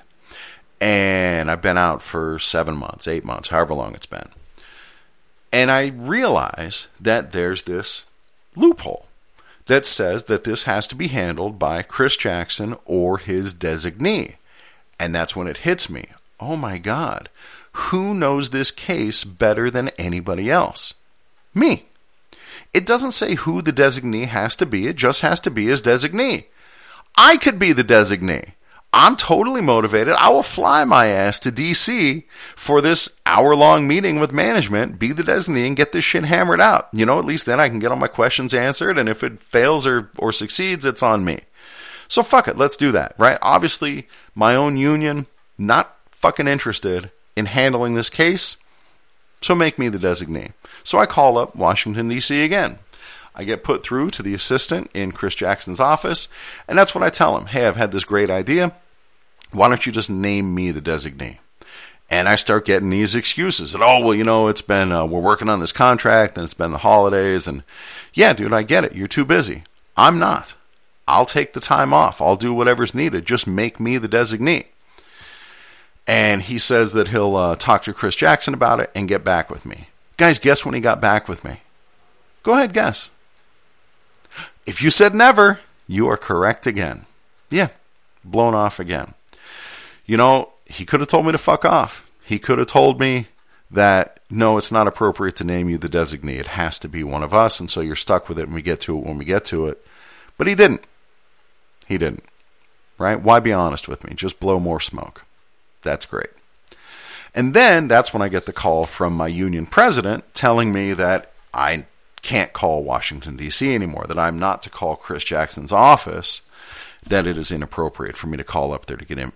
And I've been out for 7 months, 8 months, however long it's been. And I realize that there's this loophole that says that this has to be handled by Chris Jackson or his designee. And that's when it hits me. Oh my God. Who knows this case better than anybody else? Me. It doesn't say who the designee has to be. It just has to be his designee. I could be the designee. I'm totally motivated. I will fly my ass to D.C. for this hour-long meeting with management, be the designee, and get this shit hammered out. At least then I can get all my questions answered, and if it fails or succeeds, it's on me. So fuck it, let's do that, right? Obviously, my own union, not fucking interested in handling this case, so make me the designee. So I call up Washington, D.C. again. I get put through to the assistant in Chris Jackson's office, and that's what I tell him. Hey, I've had this great idea. Why don't you just name me the designee? And I start getting these excuses. And, oh, well, it's been, we're working on this contract, and it's been the holidays. And, yeah, dude, I get it. You're too busy. I'm not. I'll take the time off. I'll do whatever's needed. Just make me the designee. And he says that he'll talk to Chris Jackson about it and get back with me. Guys, guess when he got back with me? Go ahead, guess. If you said never, you are correct again. Yeah, blown off again. He could have told me to fuck off. He could have told me that, no, it's not appropriate to name you the designee. It has to be one of us, and so you're stuck with it when we get to it when we get to it. But he didn't. He didn't. Right? Why be honest with me? Just blow more smoke. That's great. And then that's when I get the call from my union president telling me that I can't call Washington, D.C. anymore, that I'm not to call Chris Jackson's office, that it is inappropriate for me to call up there to get him,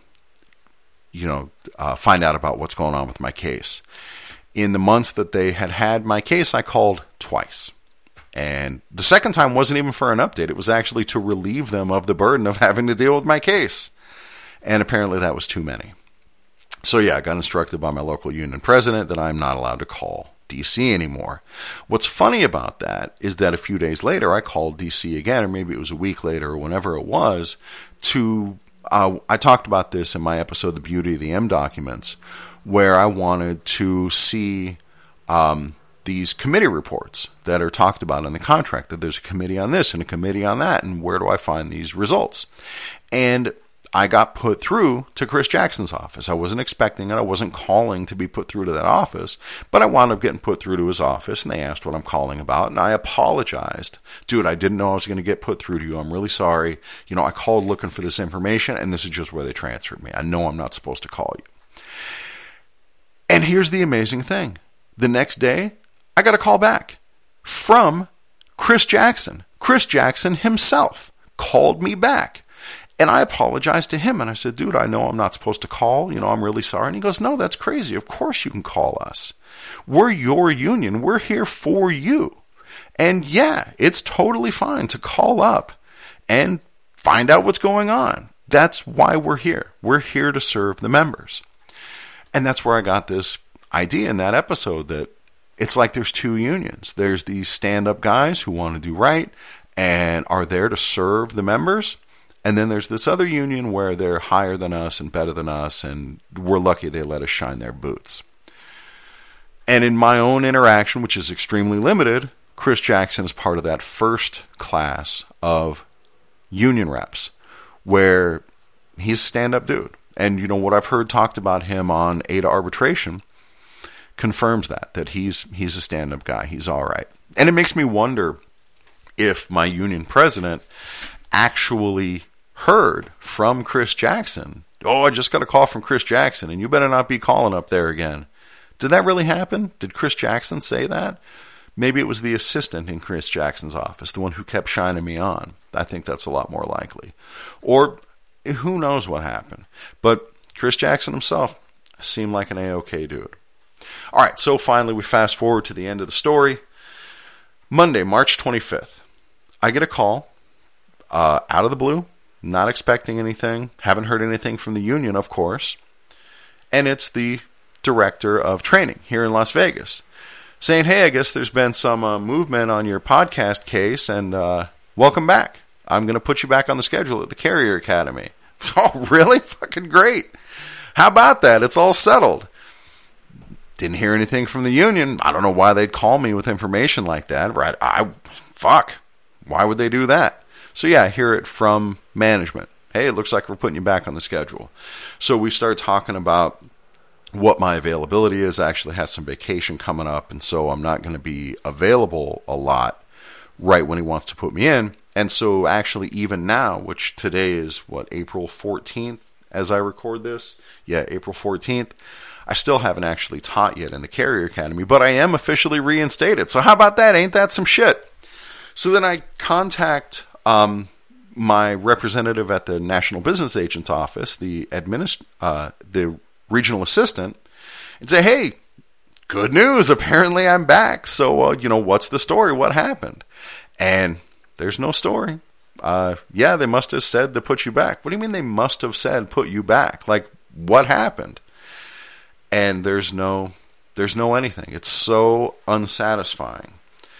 find out about what's going on with my case. In the months that they had my case, I called twice. And the second time wasn't even for an update. It was actually to relieve them of the burden of having to deal with my case. And apparently that was too many. So yeah, I got instructed by my local union president that I'm not allowed to call DC anymore. What's funny about that is that a few days later, I called DC again, or maybe it was a week later, or whenever it was, I talked about this in my episode, The Beauty of the M Documents, where I wanted to see these committee reports that are talked about in the contract, that there's a committee on this and a committee on that, and where do I find these results? And I got put through to Chris Jackson's office. I wasn't expecting it. I wasn't calling to be put through to that office, but I wound up getting put through to his office, and they asked what I'm calling about, and I apologized. Dude, I didn't know I was going to get put through to you. I'm really sorry. I called looking for this information, and this is just where they transferred me. I know I'm not supposed to call you. And here's the amazing thing. The next day, I got a call back from Chris Jackson. Chris Jackson himself called me back. And I apologized to him, and I said, dude, I know I'm not supposed to call. I'm really sorry. And he goes, no, that's crazy. Of course you can call us. We're your union. We're here for you. And yeah, it's totally fine to call up and find out what's going on. That's why we're here. We're here to serve the members. And that's where I got this idea in that episode that it's like there's two unions. There's these stand-up guys who want to do right and are there to serve the members. And then there's this other union where they're higher than us and better than us, and we're lucky they let us shine their boots. And in my own interaction, which is extremely limited, Chris Jackson is part of that first class of union reps where he's a stand-up dude. And what I've heard talked about him on Ada Arbitration confirms that he's a stand-up guy. He's all right. And it makes me wonder if my union president actually heard from Chris Jackson. Oh, I just got a call from Chris Jackson, and you better not be calling up there again. Did that really happen? Did Chris Jackson say that? Maybe it was the assistant in Chris Jackson's office, the one who kept shining me on. I think that's a lot more likely. Or who knows what happened. But Chris Jackson himself seemed like an A-OK dude. All right, so finally we fast forward to the end of the story. Monday, March 25th. I get a call out of the blue. Not expecting anything. Haven't heard anything from the union, of course. And it's the director of training here in Las Vegas saying, hey, I guess there's been some movement on your podcast case, and welcome back. I'm going to put you back on the schedule at the Carrier Academy. Oh, really? Fucking great. How about that? It's all settled. Didn't hear anything from the union. I don't know why they'd call me with information like that. Right? Fuck. Why would they do that? So yeah, I hear it from management. Hey, it looks like we're putting you back on the schedule. So we start talking about what my availability is. I actually have some vacation coming up, and so I'm not going to be available a lot right when he wants to put me in. And so actually even now, which today is April 14th as I record this? Yeah, April 14th. I still haven't actually taught yet in the Carrier Academy, but I am officially reinstated. So how about that? Ain't that some shit? So then I contact my representative at the National Business Agents Office, the regional assistant, and say, hey, good news. Apparently I'm back. So, what's the story? What happened? And there's no story. Yeah, they must have said to put you back. What do you mean they must have said put you back? Like, what happened? And there's no anything. It's so unsatisfying.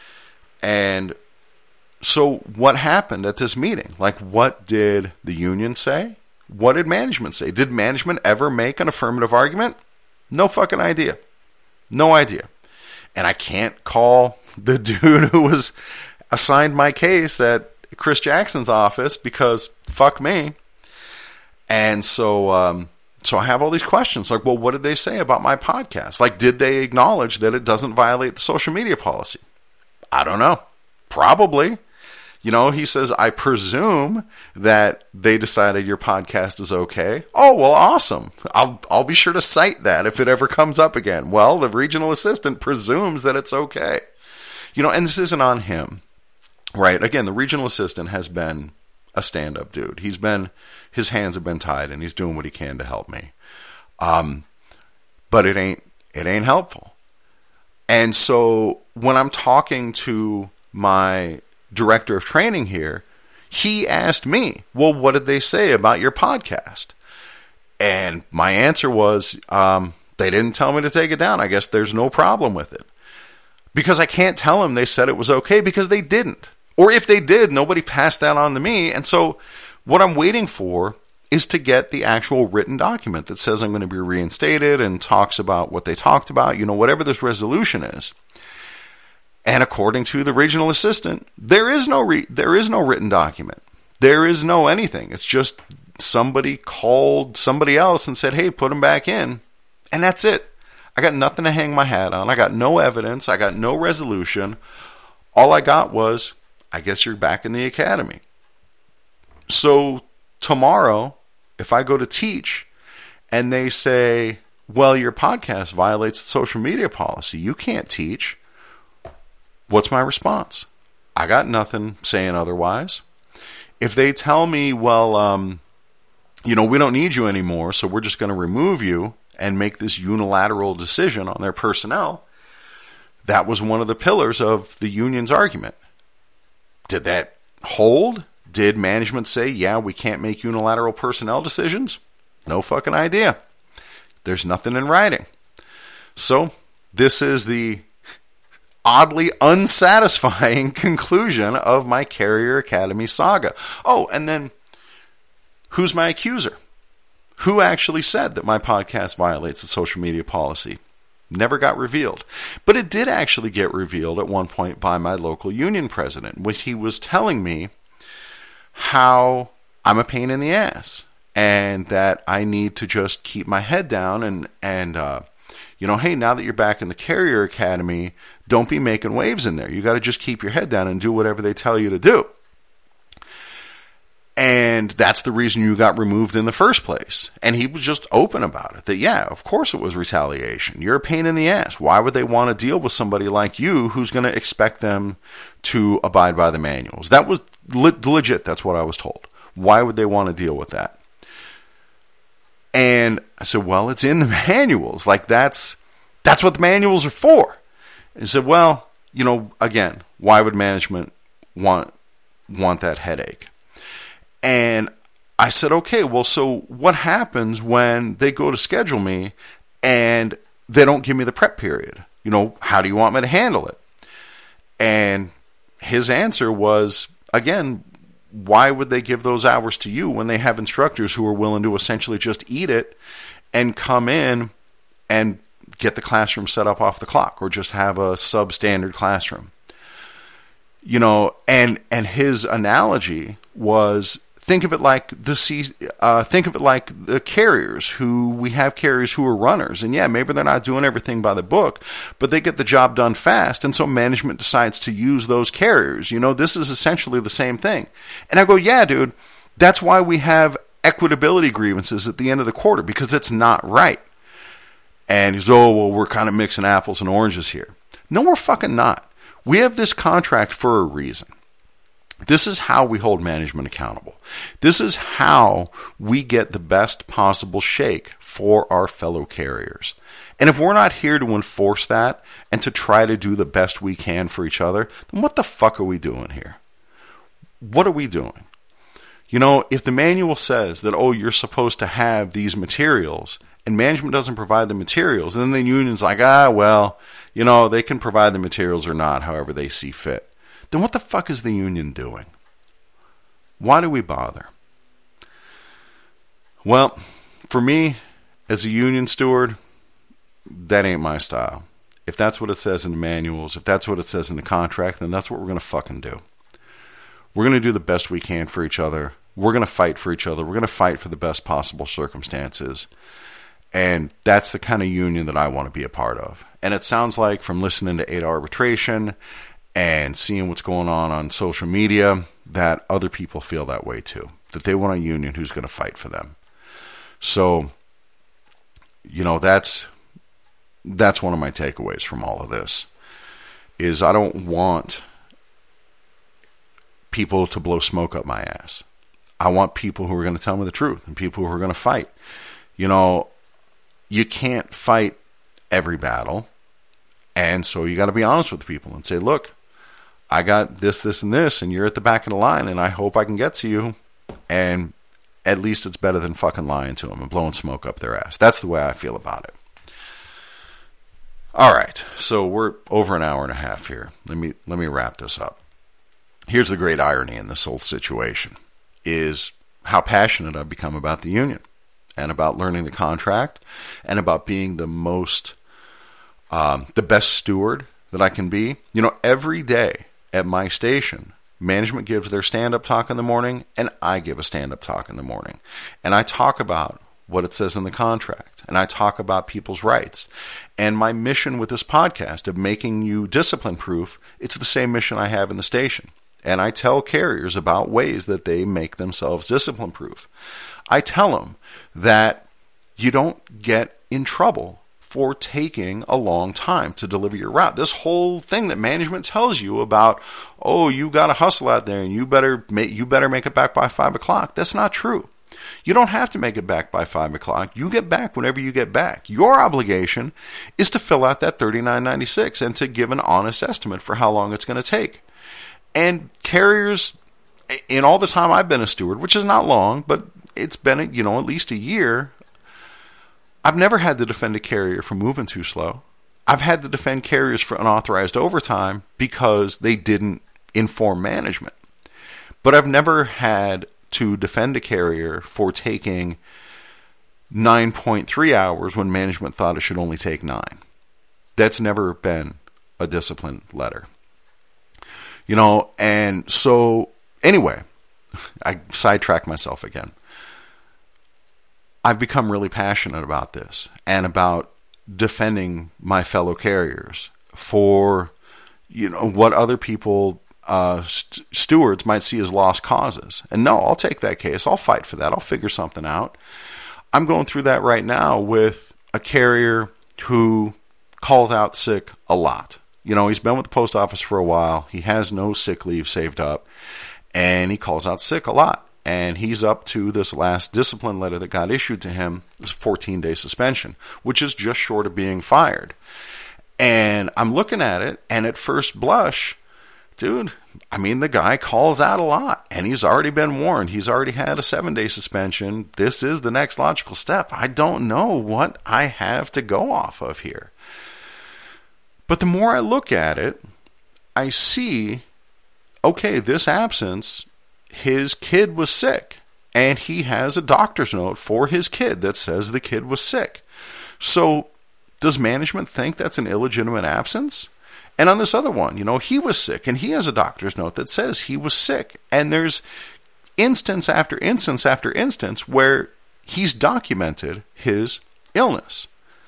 And so what happened at this meeting? Like, what did the union say? What did management say? Did management ever make an affirmative argument? No fucking idea. No idea. And I can't call the dude who was assigned my case at Chris Jackson's office because fuck me. And so I have all these questions. Like, well, what did they say about my podcast? Like, did they acknowledge that it doesn't violate the social media policy? I don't know. Probably. He says, I presume that they decided your podcast is okay. Oh, well, awesome. I'll be sure to cite that if it ever comes up again. Well, the regional assistant presumes that it's okay. And this isn't on him, right? Again, the regional assistant has been a stand-up dude. His hands have been tied, and he's doing what he can to help me. But it ain't helpful. And so when I'm talking to my director of training here, he asked me, well, what did they say about your podcast? And my answer was, they didn't tell me to take it down. I guess there's no problem with it. Because I can't tell them they said it was okay, because they didn't. Or if they did, nobody passed that on to me. And so what I'm waiting for is to get the actual written document that says I'm going to be reinstated and talks about what they talked about, whatever this resolution is. And according to the regional assistant, there is no written document. There is no anything. It's just somebody called somebody else and said, hey, put him back in. And that's it. I got nothing to hang my hat on. I got no evidence. I got no resolution. All I got was, I guess you're back in the academy. So tomorrow, if I go to teach and they say, well, your podcast violates the social media policy, you can't teach, what's my response? I got nothing saying otherwise. If they tell me, well, we don't need you anymore, so we're just going to remove you and make this unilateral decision on their personnel, that was one of the pillars of the union's argument. Did that hold? Did management say, yeah, we can't make unilateral personnel decisions? No fucking idea. There's nothing in writing. So, this is the oddly unsatisfying conclusion of my Carrier Academy saga. Oh, and then, who's my accuser? Who actually said that my podcast violates the social media policy? Never got revealed. But it did actually get revealed at one point by my local union president, which he was telling me how I'm a pain in the ass and that I need to just keep my head down and hey, now that you're back in the Carrier Academy, don't be making waves in there. You got to just keep your head down and do whatever they tell you to do. And that's the reason you got removed in the first place. And he was just open about it. That, yeah, of course it was retaliation. You're a pain in the ass. Why would they want to deal with somebody like you who's going to expect them to abide by the manuals? That was legit. That's what I was told. Why would they want to deal with that? And I said, well, it's in the manuals. Like, that's what the manuals are for. And he said, well, again, why would management want that headache? And I said, okay, well, so what happens when they go to schedule me and they don't give me the prep period? How do you want me to handle it? And his answer was, again, why would they give those hours to you when they have instructors who are willing to essentially just eat it and come in and get the classroom set up off the clock or just have a substandard classroom? And his analogy was, think of it like the carriers we have carriers who are runners, and yeah, maybe they're not doing everything by the book, but they get the job done fast, and so management decides to use those carriers. This is essentially the same thing. And I go, yeah, dude, that's why we have equitability grievances at the end of the quarter, because it's not right. And he's, oh, well, we're kind of mixing apples and oranges here. No, we're fucking not. We have this contract for a reason. This is how we hold management accountable. This is how we get the best possible shake for our fellow carriers. And if we're not here to enforce that and to try to do the best we can for each other, then what the fuck are we doing here? What are we doing? If the manual says that, oh, you're supposed to have these materials, and management doesn't provide the materials, and then the union's like, they can provide the materials or not, however they see fit. Then what the fuck is the union doing? Why do we bother? Well, for me, as a union steward, that ain't my style. If that's what it says in the manuals, if that's what it says in the contract, then that's what we're going to fucking do. We're going to do the best we can for each other. We're going to fight for each other. We're going to fight for the best possible circumstances. And that's the kind of union that I want to be a part of. And it sounds like, from listening to 8 Arbitration and seeing what's going on social media, that other people feel that way too. That they want a union who's going to fight for them. So, that's one of my takeaways from all of this. Is I don't want people to blow smoke up my ass. I want people who are going to tell me the truth and people who are going to fight. You can't fight every battle. And so you got to be honest with people and say, look, I got this, and this, and you're at the back of the line, and I hope I can get to you. And at least it's better than fucking lying to them and blowing smoke up their ass. That's the way I feel about it. All right, so we're over an hour and a half here. Let me wrap this up. Here's the great irony in this whole situation, is how passionate I've become about the union and about learning the contract and about being the best steward that I can be. You know, every day at my station, management gives their stand-up talk in the morning, and I give a stand-up talk in the morning. And I talk about what it says in the contract, and I talk about people's rights. And my mission with this podcast of making you discipline-proof, it's the same mission I have in the station. And I tell carriers about ways that they make themselves discipline-proof. I tell them that you don't get in trouble for taking a long time to deliver your route. This whole thing that management tells you about, oh, you got to hustle out there and you better make it back by 5 o'clock. That's not true. You don't have to make it back by 5 o'clock. You get back whenever you get back. Your obligation is to fill out that $39.96 and to give an honest estimate for how long it's going to take. And carriers, in all the time I've been a steward, which is not long, but it's been, at least a year, I've never had to defend a carrier for moving too slow. I've had to defend carriers for unauthorized overtime because they didn't inform management. But I've never had to defend a carrier for taking 9.3 hours when management thought it should only take 9. That's never been a discipline letter. And so anyway, I sidetracked myself again. I've become really passionate about this and about defending my fellow carriers for, what other people, stewards might see as lost causes. And no, I'll take that case. I'll fight for that. I'll figure something out. I'm going through that right now with a carrier who calls out sick a lot. He's been with the post office for a while. He has no sick leave saved up, and he calls out sick a lot. And he's up to this last discipline letter that got issued to him, is a 14-day suspension, which is just short of being fired. And I'm looking at it, and at first blush, dude, the guy calls out a lot, and he's already been warned. He's already had a 7-day suspension. This is the next logical step. I don't know what I have to go off of here. But the more I look at it, I see, okay, this absence, his kid was sick, and he has a doctor's note for his kid that says the kid was sick. So does management think that's an illegitimate absence? And on this other one, he was sick, and he has a doctor's note that says he was sick. And there's instance after instance after instance where he's documented his illness.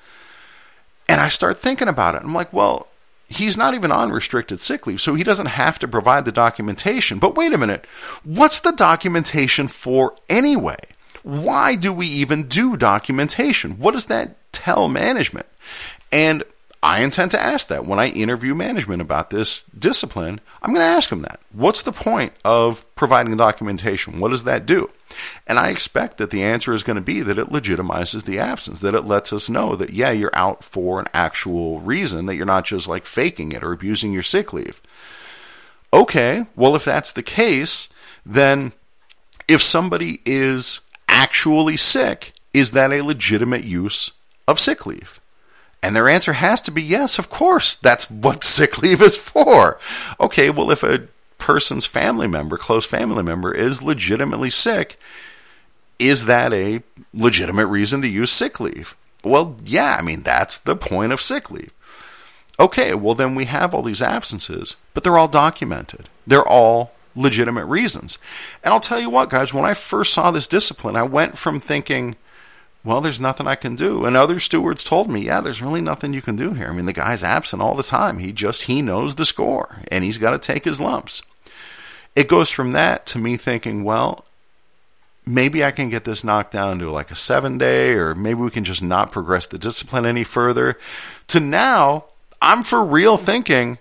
And I start thinking about it. I'm like, well, he's not even on restricted sick leave, so he doesn't have to provide the documentation. But wait a minute, what's the documentation for anyway? Why do we even do documentation? What does that tell management? And I intend to ask that when I interview management about this discipline. I'm going to ask them that. What's the point of providing documentation? What does that do? And I expect that the answer is going to be that it legitimizes the absence, that it lets us know that, yeah, you're out for an actual reason, that you're not just like faking it or abusing your sick leave. Okay, well, if that's the case, then if somebody is actually sick, is that a legitimate use of sick leave? And their answer has to be yes, of course. That's what sick leave is for. Okay, well, if a person's family member, close family member, is legitimately sick, is that a legitimate reason to use sick leave? Well, yeah, that's the point of sick leave. Okay, well, then we have all these absences, but they're all documented. They're all legitimate reasons. And I'll tell you what, guys, when I first saw this discipline, I went from thinking, well, there's nothing I can do. And other stewards told me, yeah, there's really nothing you can do here. The guy's absent all the time. He knows the score, and he's got to take his lumps. It goes from that to me thinking, well, maybe I can get this knocked down to like a 7-day, or maybe we can just not progress the discipline any further, to now I'm for real thinking,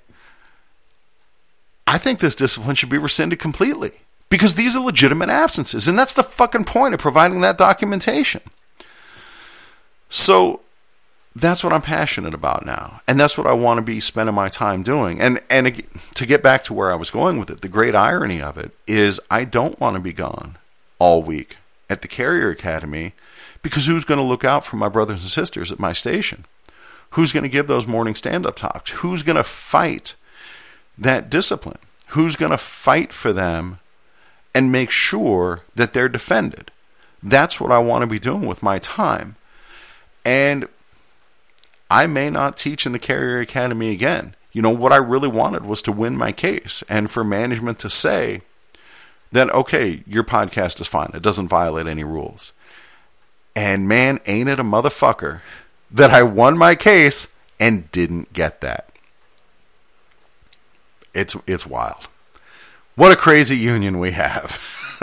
I think this discipline should be rescinded completely, because these are legitimate absences, and that's the fucking point of providing that documentation. So that's what I'm passionate about now, and that's what I want to be spending my time doing. And to get back to where I was going with it, the great irony of it is I don't want to be gone all week at the Carrier Academy, because who's going to look out for my brothers and sisters at my station? Who's going to give those morning stand-up talks? Who's going to fight that discipline? Who's going to fight for them and make sure that they're defended? That's what I want to be doing with my time. And I may not teach in the Carrier Academy again. What I really wanted was to win my case and for management to say that, okay, your podcast is fine. It doesn't violate any rules. And man, ain't it a motherfucker that I won my case and didn't get that. It's wild. What a crazy union we have.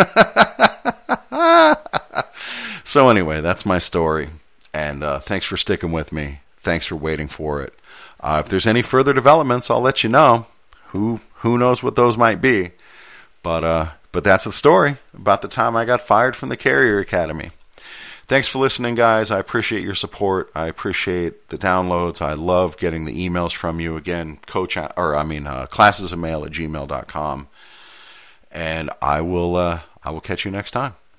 So anyway, that's my story. And thanks for sticking with me. Thanks for waiting for it. If there's any further developments, I'll let you know. Who knows what those might be. But that's the story about the time I got fired from the Carrier Academy. Thanks for listening, guys. I appreciate your support. I appreciate the downloads. I love getting the emails from you. Again, classesofmail@gmail.com. And I will catch you next time.